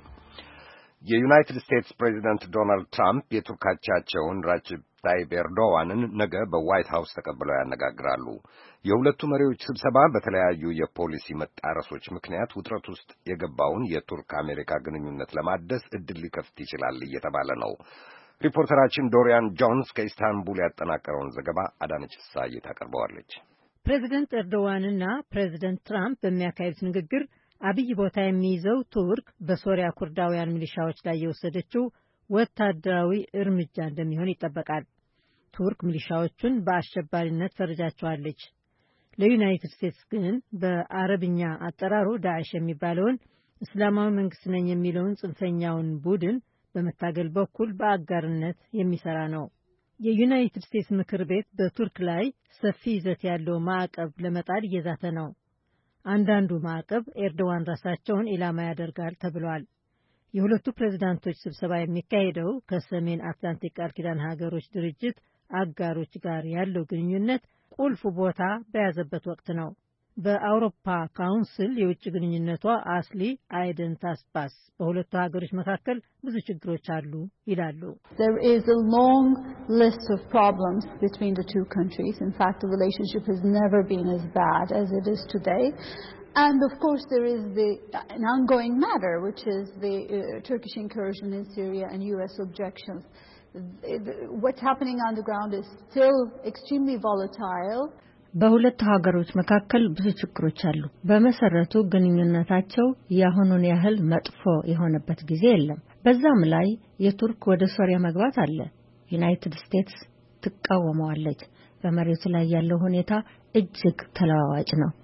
የዩናይትድ ስቴትስ ፕሬዚደንት ዶናልድ ትራምፕ የቱርክ አቻቸውን ራጀብ ታይብ ኤርዶዋንን ነገ በዋይት ሃውስ ተቀብለው ያነጋግራሉ። የሁለቱ መሪዎች ስብሰባ በተለያዩ የፖሊሲ መጣረሶች ምክንያት ውጥረት ውስጥ የገባውን የቱርክ አሜሪካ ግንኙነት ለማደስ እድል ሊከፍት ይችላል እየተባለ ነው። ሪፖርተራችን ዶሪያን ጆንስ ከኢስታንቡል ያጠናቀረውን ዘገባ አዳነች ፍስሐዬ ታቀርበዋለች። ፕሬዚደንት ኤርዶዋንና ፕሬዚደንት ትራምፕ በሚያካሂዱት ንግግር አብይ ቦታ የሚይዘው ቱርክ በሶሪያ ኩርዳውያን ሚሊሻዎች ላይ የወሰደችው ወታደራዊ እርምጃ እንደሚሆን ይጠበቃል። ቱርክ ሚሊሻዎቹን በአሸባሪነት ፈርጃቸዋለች። ለዩናይትድ ስቴትስ ግን በአረብኛ አጠራሩ ዳዕሽ የሚባለውን እስላማዊ መንግስት ነኝ የሚለውን ጽንፈኛውን ቡድን በመታገል በኩል በአጋርነት የሚሰራ ነው። የዩናይትድ ስቴትስ ምክር ቤት በቱርክ ላይ ሰፊ ይዘት ያለው ማዕቀብ ለመጣል እየዛተ ነው። አንዳንዱ ማዕቀብ ኤርዶዋን ራሳቸውን ኢላማ ያደርጋል ተብሏል። የሁለቱ ፕሬዝዳንቶች ስብሰባ የሚካሄደው ከሰሜን አትላንቲክ ቃል ኪዳን ሀገሮች ድርጅት አጋሮች ጋር ያለው ግንኙነት ቁልፍ ቦታ በያዘበት ወቅት ነው። በአውሮፓ ካውንስል የውጭ ግንኙነቷ አስሊ አይደን ታስባስ በሁለቱ ሀገሮች መካከል ብዙ ችግሮች አሉ ይላሉ። There is a long list of problems between the two countries. In fact, the relationship has never been as bad as it is today. And of course there is the an ongoing matter, which is the uh, Turkish incursion in Syria and U S objections. What's happening on the ground is still extremely volatile. በሁለቱ ሀገሮች መካከል ብዙ ችግሮች አሉ። በመሰረቱ ግንኙነታቸው ያሁኑን ያህል መጥፎ የሆነበት ጊዜ የለም። በዛም ላይ የቱርክ ወደ ሶሪያ መግባት አለ። ዩናይትድ ስቴትስ ትቃወመዋለች። በመሬቱ ላይ ያለው ሁኔታ እጅግ ተለዋዋጭ ነው።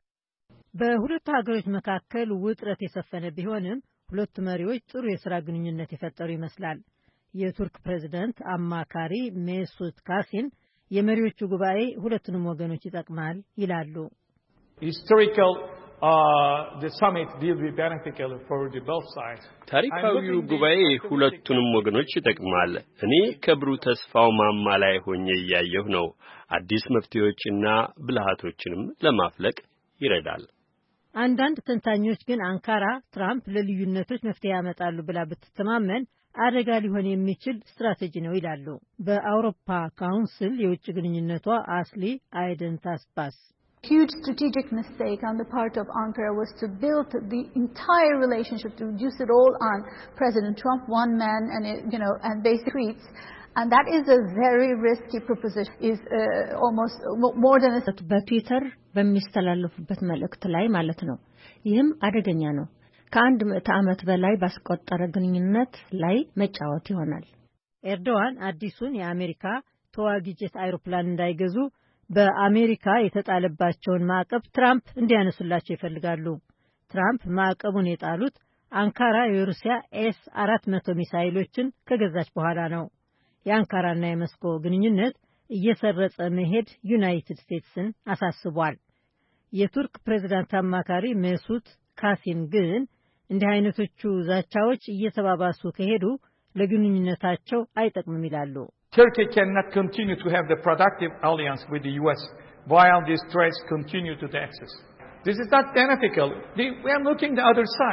በሁለቱ ሀገሮች መካከል ውጥረት የሰፈነ ቢሆንም ሁለቱ መሪዎች ጥሩ የሥራ ግንኙነት የፈጠሩ ይመስላል። የቱርክ ፕሬዝዳንት አማካሪ ሜሱት ካሲን የመሪዎቹ ጉባኤ ሁለቱንም ወገኖች ይጠቅማል ይላሉ። Historical uh the summit will be beneficial for the both sides. ታሪካዊው ጉባኤ ሁለቱንም ወገኖች ይጠቅማል። እኔ ከብሩህ ተስፋው ማማ ላይ ሆኜ እያየሁ ነው። አዲስ መፍትሄዎችና ብልሃቶችንም ለማፍለቅ ይረዳል። አንዳንድ ተንታኞች ግን አንካራ ትራምፕ ለልዩነቶች መፍትሄ ያመጣሉ ብላ ብትተማመን አደጋ ሊሆን የሚችል ስትራቴጂ ነው ይላሉ። በአውሮፓ ካውንስል የውጭ ግንኙነቷ አስሊ አይደን ታስባስ Huge strategic mistake on the part of Ankara was to build the entire relationship, to reduce it all on President Trump, one man, and it, you know, and basic tweets, and that is a very risky proposition. Is uh, almost more than a በትዊተር በሚስተላለፉበት መልእክት ላይ ማለት ነው። ይህም አደገኛ ነው። ከአንድ ምዕተ ዓመት በላይ ባስቆጠረ ግንኙነት ላይ መጫወት ይሆናል። ኤርዶዋን አዲሱን የአሜሪካ ተዋጊ ጄት አይሮፕላን እንዳይገዙ በአሜሪካ የተጣለባቸውን ማዕቀብ ትራምፕ እንዲያነሱላቸው ይፈልጋሉ። ትራምፕ ማዕቀቡን የጣሉት አንካራ የሩሲያ ኤስ አራት መቶ ሚሳይሎችን ከገዛች በኋላ ነው። የአንካራና የሞስኮ ግንኙነት እየሰረጸ መሄድ ዩናይትድ ስቴትስን አሳስቧል። የቱርክ ፕሬዝዳንት አማካሪ ሜሱት ካሲን ግን እንዲህ አይነቶቹ ዛቻዎች እየተባባሱ ከሄዱ ለግንኙነታቸው አይጠቅምም ይላሉ። Turkey cannot continue to have the productive alliance with the U S while these threats continue to the axis. This is not beneficial. We are looking the other side.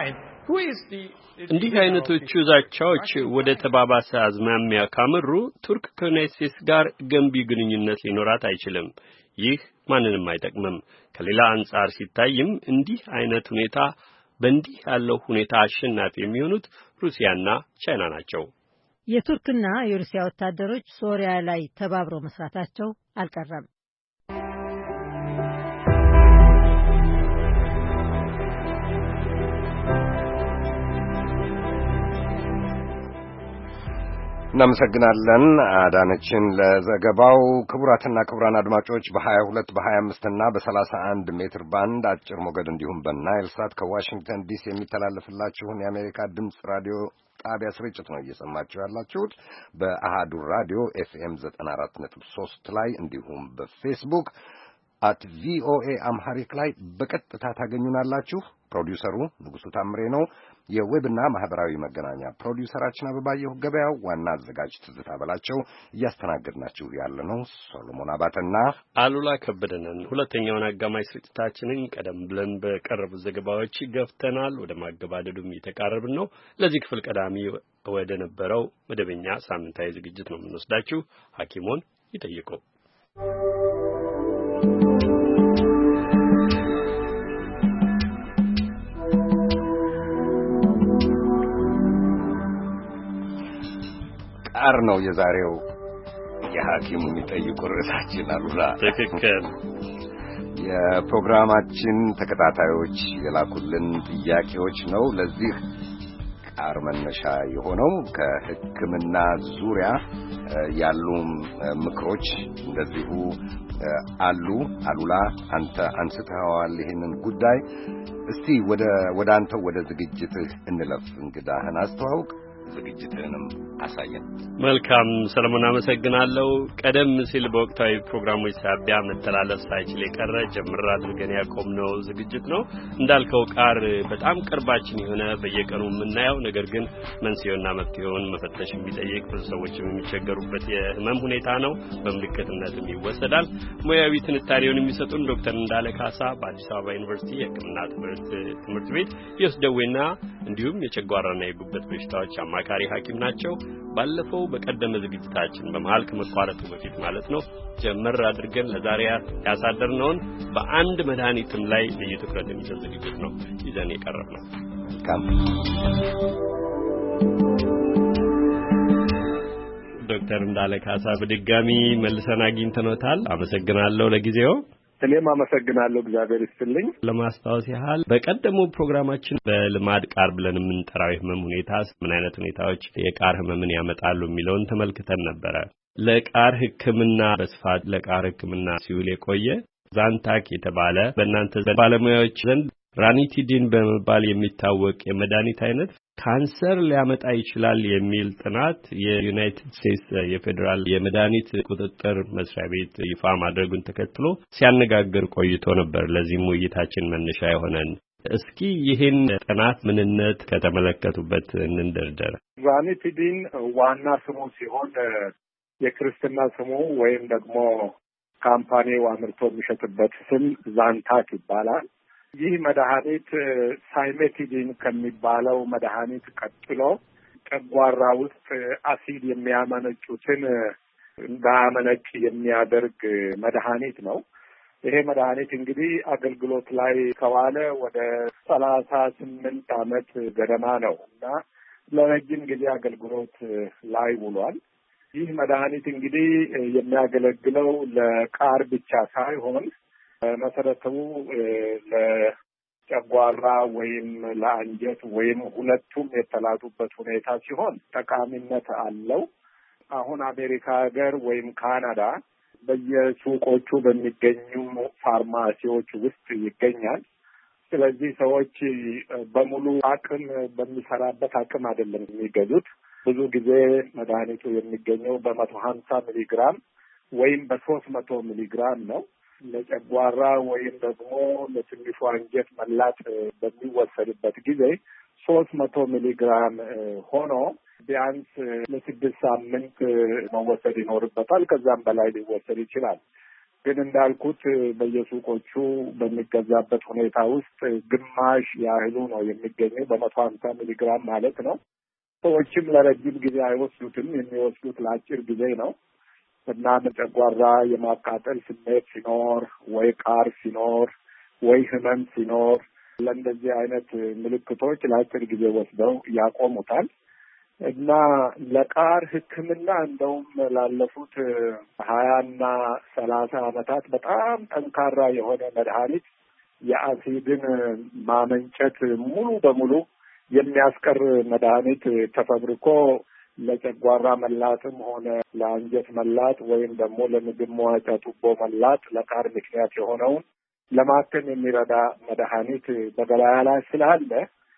እንዲህ አይነቶቹ ዛቻዎች ወደ ተባባሰ አዝማሚያ ካመሩ ቱርክ ከዩናይትድ ስቴትስ ጋር ገንቢ ግንኙነት ሊኖራት አይችልም። ይህ ማንንም አይጠቅምም። ከሌላ አንጻር ሲታይም እንዲህ አይነት ሁኔታ በእንዲህ ያለው ሁኔታ አሸናፊ የሚሆኑት ሩሲያና ቻይና ናቸው። የቱርክና የሩሲያ ወታደሮች ሶሪያ ላይ ተባብረው መስራታቸው አልቀረም። እናመሰግናለን አዳነችን ለዘገባው። ክቡራትና ክቡራን አድማጮች በ22 በ25 እና በ31 ሜትር ባንድ አጭር ሞገድ እንዲሁም በናይል ሳት ከዋሽንግተን ዲሲ የሚተላለፍላችሁን የአሜሪካ ድምጽ ራዲዮ ጣቢያ ስርጭት ነው እየሰማችሁ ያላችሁት። በአሃዱ ራዲዮ ኤፍኤም ዘጠና አራት ነጥብ ሶስት ላይ እንዲሁም በፌስቡክ አት ቪኦኤ አምሃሪክ ላይ በቀጥታ ታገኙናላችሁ። ፕሮዲውሰሩ ንጉሱ ታምሬ ነው። የዌብና ማህበራዊ መገናኛ ፕሮዲውሰራችን አበባየሁ ገበያው፣ ዋና አዘጋጅ ትዝታ በላቸው፣ እያስተናገድናችሁ ያለነው ሶሎሞን አባተና አሉላ ከበደነን። ሁለተኛውን አጋማሽ ስርጭታችንን ቀደም ብለን በቀረቡ ዘገባዎች ገፍተናል። ወደ ማገባደዱም እየተቃረብን ነው። ለዚህ ክፍል ቀዳሚ ወደ ነበረው መደበኛ ሳምንታዊ ዝግጅት ነው የምንወስዳችሁ። ሐኪሞን ይጠይቁ። ቃር ነው የዛሬው የሐኪሙ የሚጠይቁ ርዕሳችን። አሉላ ትክክል። የፕሮግራማችን ተከታታዮች የላኩልን ጥያቄዎች ነው ለዚህ ቃር መነሻ የሆነው። ከሕክምና ዙሪያ ያሉ ምክሮች እንደዚሁ አሉ። አሉላ አንተ አንስተኸዋል ይህንን ጉዳይ። እስቲ ወደ ወደ አንተ ወደ ዝግጅትህ እንለፍ። እንግዳህን አስተዋውቅ፣ ዝግጅትህንም አሳየን። መልካም ሰለሞን፣ አመሰግናለሁ። ቀደም ሲል በወቅታዊ ፕሮግራሞች ሳቢያ መተላለፍ ሳይችል የቀረ ጀምር አድርገን ያቆምነው ዝግጅት ነው። እንዳልከው ቃር በጣም ቅርባችን የሆነ በየቀኑ የምናየው ነገር ግን መንስኤውና መፍትሄውን መፈተሽ የሚጠይቅ ብዙ ሰዎችም የሚቸገሩበት የህመም ሁኔታ ነው። በምልክትነትም ይወሰዳል። ሙያዊ ትንታኔውን የሚሰጡን ዶክተር እንዳለ ካሳ በአዲስ አበባ ዩኒቨርሲቲ የሕክምና ትምህርት ትምህርት ቤት የውስጥ ደዌና እንዲሁም የጨጓራና የጉበት በሽታዎች አማካሪ ሐኪም ናቸው። ባለፈው በቀደመ ዝግጅታችን በመሃል ከመቋረጡ በፊት ማለት ነው ጀመር አድርገን ለዛሬ ያሳደርነውን በአንድ መድኃኒትም ላይ ልዩ ትኩረት የሚሰጥ ዝግጅት ነው ይዘን የቀረብነው። ካም ዶክተር እንዳለ ካሳ በድጋሚ መልሰን አግኝተኖታል። አመሰግናለሁ ለጊዜው። እኔም አመሰግናለሁ። እግዚአብሔር ይስጥልኝ። ለማስታወስ ያህል በቀደመው ፕሮግራማችን በልማድ ቃር ብለን የምንጠራው የህመም ሁኔታ ምን አይነት ሁኔታዎች የቃር ህመምን ያመጣሉ የሚለውን ተመልክተን ነበረ። ለቃር ሕክምና በስፋት ለቃር ሕክምና ሲውል የቆየ ዛንታክ የተባለ በእናንተ ባለሙያዎች ዘንድ ራኒቲዲን በመባል የሚታወቅ የመድኃኒት አይነት ካንሰር ሊያመጣ ይችላል የሚል ጥናት የዩናይትድ ስቴትስ የፌዴራል የመድኃኒት ቁጥጥር መስሪያ ቤት ይፋ ማድረጉን ተከትሎ ሲያነጋግር ቆይቶ ነበር። ለዚህም ውይይታችን መነሻ የሆነን እስኪ ይህን ጥናት ምንነት ከተመለከቱበት እንንደርደር። ራኒቲዲን ዋና ስሙ ሲሆን የክርስትና ስሙ ወይም ደግሞ ካምፓኒው አምርቶ የሚሸጥበት ስም ዛንታክ ይባላል። ይህ መድኃኒት ሳይሜቲዲን ከሚባለው መድኃኒት ቀጥሎ ጨጓራ ውስጥ አሲድ የሚያመነጩትን እንዳያመነጭ የሚያደርግ መድኃኒት ነው። ይሄ መድኃኒት እንግዲህ አገልግሎት ላይ ከዋለ ወደ ሰላሳ ስምንት ዓመት ገደማ ነው እና ለረጅም ጊዜ አገልግሎት ላይ ውሏል። ይህ መድኃኒት እንግዲህ የሚያገለግለው ለቃር ብቻ ሳይሆን መሰረቱ ለጨጓራ ወይም ለአንጀት ወይም ሁለቱም የተላጡበት ሁኔታ ሲሆን ጠቃሚነት አለው። አሁን አሜሪካ ሀገር ወይም ካናዳ በየሱቆቹ በሚገኙ ፋርማሲዎች ውስጥ ይገኛል። ስለዚህ ሰዎች በሙሉ አቅም በሚሰራበት አቅም አይደለም የሚገዙት። ብዙ ጊዜ መድኃኒቱ የሚገኘው በመቶ ሀምሳ ሚሊግራም ወይም በሶስት መቶ ሚሊግራም ነው። ለጨጓራ ወይም ደግሞ ለትንሹ አንጀት መላጥ በሚወሰድበት ጊዜ ሶስት መቶ ሚሊግራም ሆኖ ቢያንስ ለስድስት ሳምንት መወሰድ ይኖርበታል። ከዛም በላይ ሊወሰድ ይችላል። ግን እንዳልኩት በየሱቆቹ በሚገዛበት ሁኔታ ውስጥ ግማሽ ያህሉ ነው የሚገኘው በመቶ ሀምሳ ሚሊግራም ማለት ነው። ሰዎችም ለረጅም ጊዜ አይወስዱትም። የሚወስዱት ለአጭር ጊዜ ነው እና ጨጓራ የማቃጠል ስሜት ሲኖር ወይ ቃር ሲኖር ወይ ህመም ሲኖር ለእንደዚህ አይነት ምልክቶች ለአጭር ጊዜ ወስደው ያቆሙታል። እና ለቃር ሕክምና እንደውም ላለፉት ሀያና ሰላሳ ዓመታት በጣም ጠንካራ የሆነ መድኃኒት የአሲድን ማመንጨት ሙሉ በሙሉ የሚያስቀር መድኃኒት ተፈብርኮ ለጨጓራ መላጥም ሆነ ለአንጀት መላጥ ወይም ደግሞ ለምግብ መዋጫ ቱቦ መላጥ ለቃር ምክንያት የሆነውን ለማከም የሚረዳ መድኃኒት በገበያ ላይ ስላለ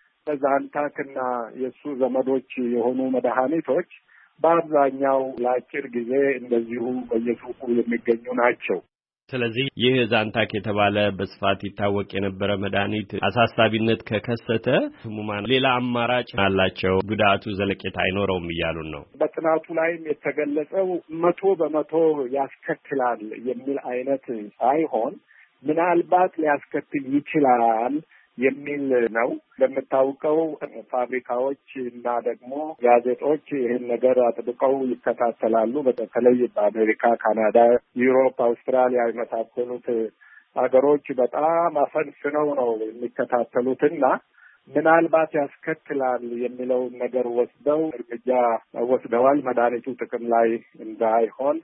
ዛንታክና የሱ ዘመዶች የሆኑ መድኃኒቶች በአብዛኛው ለአጭር ጊዜ እንደዚሁ በየሱቁ የሚገኙ ናቸው። ስለዚህ ይህ ዛንታክ የተባለ በስፋት ይታወቅ የነበረ መድኃኒት አሳሳቢነት ከከሰተ ህሙማን ሌላ አማራጭ አላቸው፣ ጉዳቱ ዘለቄታ አይኖረውም እያሉን ነው። በጥናቱ ላይም የተገለጸው መቶ በመቶ ያስከትላል የሚል አይነት ሳይሆን ምናልባት ሊያስከትል ይችላል የሚል ነው። ለምታውቀው ፋብሪካዎች እና ደግሞ ጋዜጦች ይህን ነገር አጥብቀው ይከታተላሉ። በተለይ በአሜሪካ፣ ካናዳ፣ ዩሮፕ፣ አውስትራሊያ የመሳሰሉት ሀገሮች በጣም አፈንፍነው ነው የሚከታተሉትና ምናልባት ያስከትላል የሚለውን ነገር ወስደው እርምጃ ወስደዋል። መድኃኒቱ ጥቅም ላይ እንዳይሆን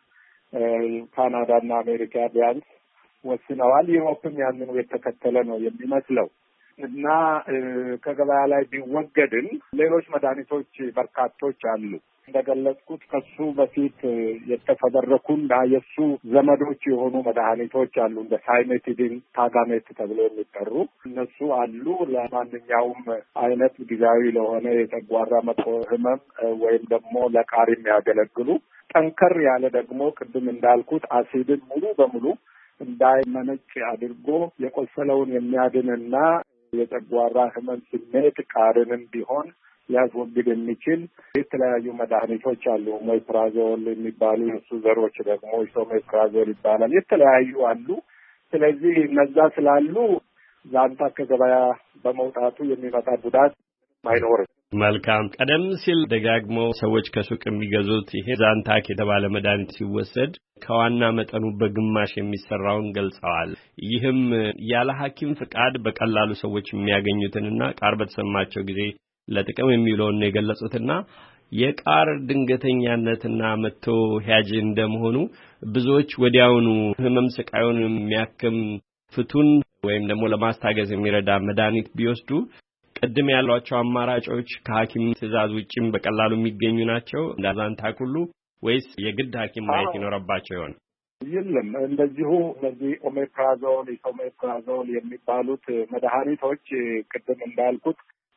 ካናዳና አሜሪካ ቢያንስ ወስነዋል። ዩሮፕም ያንኑ የተከተለ ነው የሚመስለው እና ከገበያ ላይ ቢወገድም ሌሎች መድኃኒቶች በርካቶች አሉ። እንደገለጽኩት ከሱ በፊት የተፈበረኩና የሱ ዘመዶች የሆኑ መድኃኒቶች አሉ። እንደ ሳይሜቲዲን፣ ታጋሜት ተብሎ የሚጠሩ እነሱ አሉ። ለማንኛውም አይነት ጊዜያዊ ለሆነ የጨጓራ መጥፎ ህመም ወይም ደግሞ ለቃር የሚያገለግሉ፣ ጠንከር ያለ ደግሞ ቅድም እንዳልኩት አሲድን ሙሉ በሙሉ እንዳይመነጭ አድርጎ የቆሰለውን የሚያድንና የጨጓራ ህመም ስሜት ቃርንም ቢሆን ሊያስወግድ የሚችል የተለያዩ መድኃኒቶች አሉ። ኦሜፕራዞል የሚባሉ የሱ ዘሮች ደግሞ ኢሶሜፕራዞል ይባላል። የተለያዩ አሉ። ስለዚህ እነዛ ስላሉ ዛንታክ ከገበያ በመውጣቱ የሚመጣ ጉዳት አይኖርም። መልካም። ቀደም ሲል ደጋግሞ ሰዎች ከሱቅ የሚገዙት ይሄ ዛንታክ የተባለ መድኃኒት ሲወሰድ ከዋና መጠኑ በግማሽ የሚሰራውን ገልጸዋል። ይህም ያለ ሐኪም ፍቃድ በቀላሉ ሰዎች የሚያገኙትንና ቃር በተሰማቸው ጊዜ ለጥቅም የሚውለውን ነው የገለጹትና የቃር ድንገተኛነትና መጥቶ ሄጅ እንደመሆኑ ብዙዎች ወዲያውኑ ህመም ስቃዩን የሚያክም ፍቱን ወይም ደግሞ ለማስታገዝ የሚረዳ መድኃኒት ቢወስዱ ቀደም ያሏቸው አማራጮች ከሐኪም ትዕዛዝ ውጪም በቀላሉ የሚገኙ ናቸው እንደ ዛንታክ ሁሉ ወይስ የግድ ሐኪም ማየት ይኖርባቸው ይሆን? የለም። እንደዚሁ እነዚህ ኦሜፕራዞል፣ ኢሶሜፕራዞል የሚባሉት መድኃኒቶች ቅድም እንዳልኩት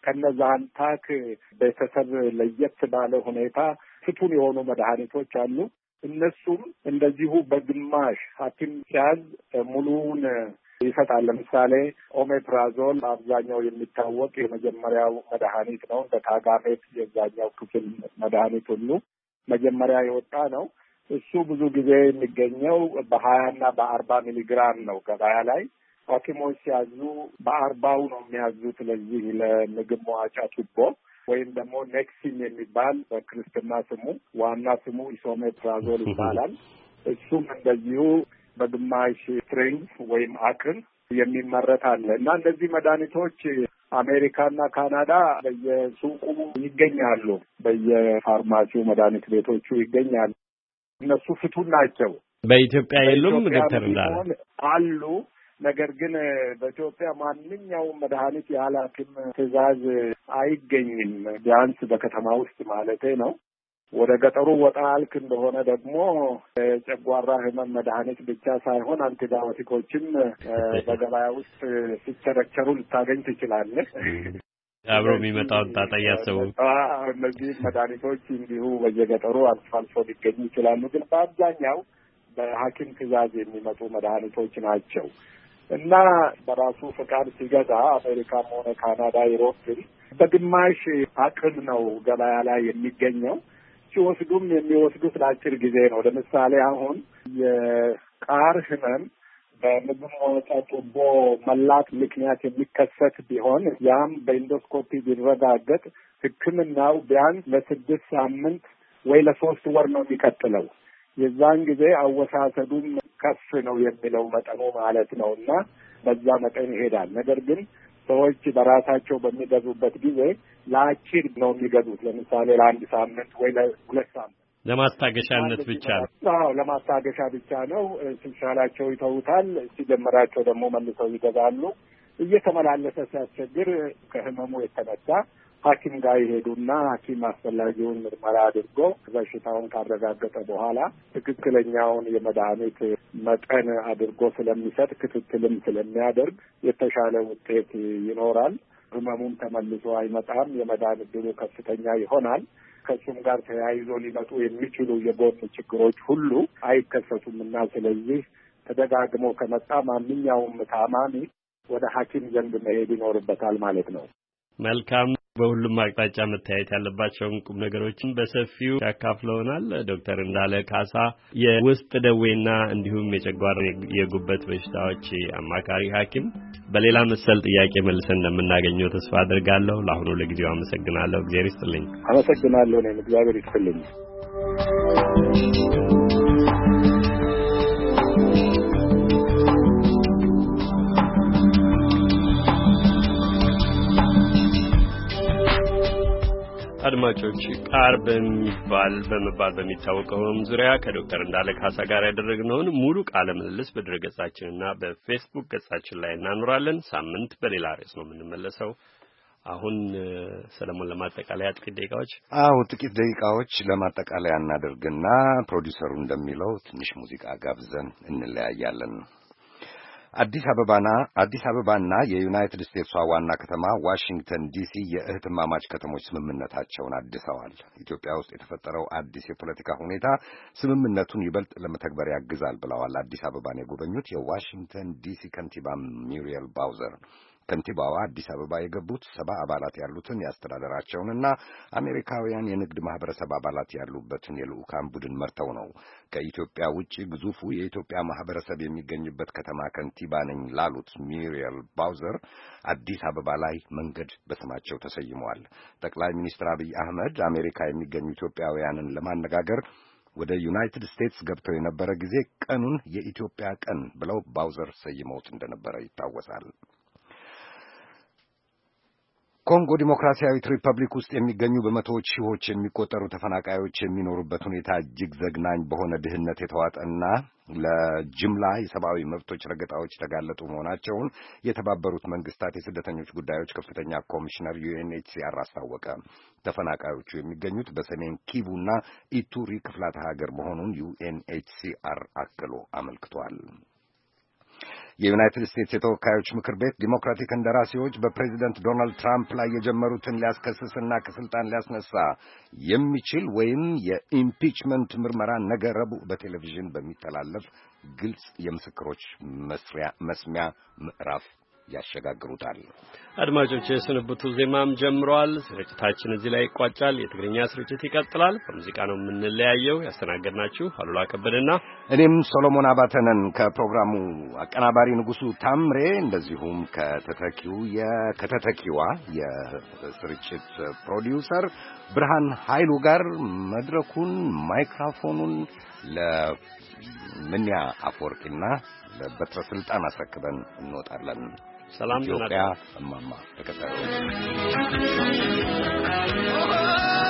ከነዛንታክ ቤተሰብ ለየት ባለ ሁኔታ ፍቱን የሆኑ መድኃኒቶች አሉ። እነሱም እንደዚሁ በግማሽ ሐኪም ሲያዝ ሙሉውን ይሰጣል። ለምሳሌ ኦሜፕራዞል በአብዛኛው የሚታወቅ የመጀመሪያው መድኃኒት ነው። እንደ ታጋሜት የዛኛው ክፍል መድኃኒት ሁሉ መጀመሪያ የወጣ ነው። እሱ ብዙ ጊዜ የሚገኘው በሀያና በአርባ ሚሊግራም ነው ገበያ ላይ። ሐኪሞች ሲያዙ በአርባው ነው የሚያዙት ለዚህ ለምግብ መዋጫ ቱቦ ወይም ደግሞ ኔክሲን የሚባል በክርስትና ስሙ፣ ዋና ስሙ ኢሶሜፕራዞል ይባላል። እሱም እንደዚሁ በግማሽ ስትሪንግ ወይም አክል የሚመረት አለ እና እነዚህ መድኃኒቶች አሜሪካና ካናዳ በየሱቁ ይገኛሉ፣ በየፋርማሲው መድኃኒት ቤቶቹ ይገኛሉ። እነሱ ፍቱን ናቸው። በኢትዮጵያ የሉም ዶክተር እንዳለ አሉ። ነገር ግን በኢትዮጵያ ማንኛውም መድኃኒት ያለ ሐኪም ትዕዛዝ አይገኝም። ቢያንስ በከተማ ውስጥ ማለቴ ነው። ወደ ገጠሩ ወጣ አልክ እንደሆነ ደግሞ ጨጓራ ህመም መድኃኒት ብቻ ሳይሆን አንቲባዮቲኮችም በገበያ ውስጥ ሲቸረቸሩ ልታገኝ ትችላለህ። አብሮ የሚመጣውን ጣጣ እያሰቡ እነዚህ መድኃኒቶች እንዲሁ በየገጠሩ አልፎ አልፎ ሊገኙ ይችላሉ። ግን በአብዛኛው በሐኪም ትዕዛዝ የሚመጡ መድኃኒቶች ናቸው እና በራሱ ፈቃድ ሲገዛ አሜሪካም ሆነ ካናዳ፣ ዩሮፕ በግማሽ አቅም ነው ገበያ ላይ የሚገኘው። ሲወስዱም የሚወስዱት ለአጭር ጊዜ ነው። ለምሳሌ አሁን ቃር ህመም በምግብ መውጫ ቱቦ መላጥ ምክንያት የሚከሰት ቢሆን ያም በኢንዶስኮፒ ቢረጋገጥ ሕክምናው ቢያንስ ለስድስት ሳምንት ወይ ለሶስት ወር ነው የሚቀጥለው። የዛን ጊዜ አወሳሰዱም ከፍ ነው የሚለው መጠኑ ማለት ነው እና በዛ መጠን ይሄዳል። ነገር ግን ሰዎች በራሳቸው በሚገዙበት ጊዜ ለአጭር ነው የሚገዙት። ለምሳሌ ለአንድ ሳምንት ወይ ለሁለት ሳምንት ለማስታገሻነት ብቻ ነው። አዎ ለማስታገሻ ብቻ ነው። ሲሻላቸው ይተውታል፣ ሲጀምራቸው ደግሞ መልሰው ይገዛሉ። እየተመላለሰ ሲያስቸግር ከህመሙ የተነሳ ሐኪም ጋር ይሄዱና ሐኪም አስፈላጊውን ምርመራ አድርጎ በሽታውን ካረጋገጠ በኋላ ትክክለኛውን የመድኃኒት መጠን አድርጎ ስለሚሰጥ ክትትልም ስለሚያደርግ የተሻለ ውጤት ይኖራል። ህመሙም ተመልሶ አይመጣም። የመዳን ዕድሉ ከፍተኛ ይሆናል። ከሱም ጋር ተያይዞ ሊመጡ የሚችሉ የጎን ችግሮች ሁሉ አይከሰቱም እና ስለዚህ ተደጋግሞ ከመጣ ማንኛውም ታማሚ ወደ ሐኪም ዘንድ መሄድ ይኖርበታል ማለት ነው። መልካም። በሁሉም አቅጣጫ መታየት ያለባቸውን ቁም ነገሮችን በሰፊው ያካፍለውናል ዶክተር እንዳለ ካሳ የውስጥ ደዌና እንዲሁም የጨጓራ የጉበት በሽታዎች አማካሪ ሐኪም። በሌላ መሰል ጥያቄ መልሰን እንደምናገኘው ተስፋ አድርጋለሁ። ለአሁኑ ለጊዜው አመሰግናለሁ። እግዚአብሔር ይስጥልኝ። አመሰግናለሁ። እኔም እግዚአብሔር ይስጥልኝ። አድማጮች ቃር በሚባል በመባል በሚታወቀው ዙሪያ ከዶክተር እንዳለ ካሳ ጋር ያደረግነውን ሙሉ ቃለ ምልልስ በድረገጻችንና በፌስቡክ ገጻችን ላይ እናኖራለን። ሳምንት በሌላ ርዕስ ነው የምንመለሰው። አሁን ሰለሞን ለማጠቃለያ ጥቂት ደቂቃዎች አዎ ጥቂት ደቂቃዎች ለማጠቃለያ እናደርግና ፕሮዲውሰሩ እንደሚለው ትንሽ ሙዚቃ ጋብዘን እንለያያለን። አዲስ አበባና አዲስ አበባና የዩናይትድ ስቴትስ ዋና ከተማ ዋሽንግተን ዲሲ የእህትማማች ከተሞች ስምምነታቸውን አድሰዋል። ኢትዮጵያ ውስጥ የተፈጠረው አዲስ የፖለቲካ ሁኔታ ስምምነቱን ይበልጥ ለመተግበር ያግዛል ብለዋል አዲስ አበባን የጎበኙት የዋሽንግተን ዲሲ ከንቲባ ሚሪየል ባውዘር። ከንቲባዋ አዲስ አበባ የገቡት ሰባ አባላት ያሉትን ያስተዳደራቸውንና አሜሪካውያን የንግድ ማህበረሰብ አባላት ያሉበትን የልዑካን ቡድን መርተው ነው። ከኢትዮጵያ ውጪ ግዙፉ የኢትዮጵያ ማህበረሰብ የሚገኝበት ከተማ ከንቲባ ነኝ ላሉት ሚሪየል ባውዘር አዲስ አበባ ላይ መንገድ በስማቸው ተሰይመዋል። ጠቅላይ ሚኒስትር አብይ አህመድ አሜሪካ የሚገኙ ኢትዮጵያውያንን ለማነጋገር ወደ ዩናይትድ ስቴትስ ገብተው የነበረ ጊዜ ቀኑን የኢትዮጵያ ቀን ብለው ባውዘር ሰይመውት እንደነበረ ይታወሳል። ኮንጎ ዲሞክራሲያዊት ሪፐብሊክ ውስጥ የሚገኙ በመቶዎች ሺዎች የሚቆጠሩ ተፈናቃዮች የሚኖሩበት ሁኔታ እጅግ ዘግናኝ በሆነ ድህነት የተዋጠና ለጅምላ የሰብአዊ መብቶች ረገጣዎች የተጋለጡ መሆናቸውን የተባበሩት መንግስታት የስደተኞች ጉዳዮች ከፍተኛ ኮሚሽነር ዩኤንኤችሲአር አስታወቀ። ተፈናቃዮቹ የሚገኙት በሰሜን ኪቡና ኢቱሪ ክፍላተ ሀገር መሆኑን ዩኤንኤችሲአር አክሎ አመልክቷል። የዩናይትድ ስቴትስ የተወካዮች ምክር ቤት ዲሞክራቲክ እንደራሴዎች በፕሬዚደንት ዶናልድ ትራምፕ ላይ የጀመሩትን ሊያስከስስና ከስልጣን ሊያስነሳ የሚችል ወይም የኢምፒችመንት ምርመራ ነገ ረቡዕ በቴሌቪዥን በሚተላለፍ ግልጽ የምስክሮች መስሚያ ምዕራፍ ያሸጋግሩታል። አድማጮች የስንብቱ ዜማም ጀምሯል። ስርጭታችን እዚህ ላይ ይቋጫል። የትግርኛ ስርጭት ይቀጥላል። በሙዚቃ ነው የምንለያየው። ያስተናገድናችሁ አሉላ ከበደና እኔም ሶሎሞን አባተነን ከፕሮግራሙ አቀናባሪ ንጉሱ ታምሬ እንደዚሁም ከተተኪው የከተተኪዋ የስርጭት ፕሮዲውሰር ብርሃን ኃይሉ ጋር መድረኩን ማይክሮፎኑን ለምንያ አፈወርቂና ለበትረ ስልጣን አስረክበን እንወጣለን። ሰላም ኢትዮጵያ እማማ ተከታዮች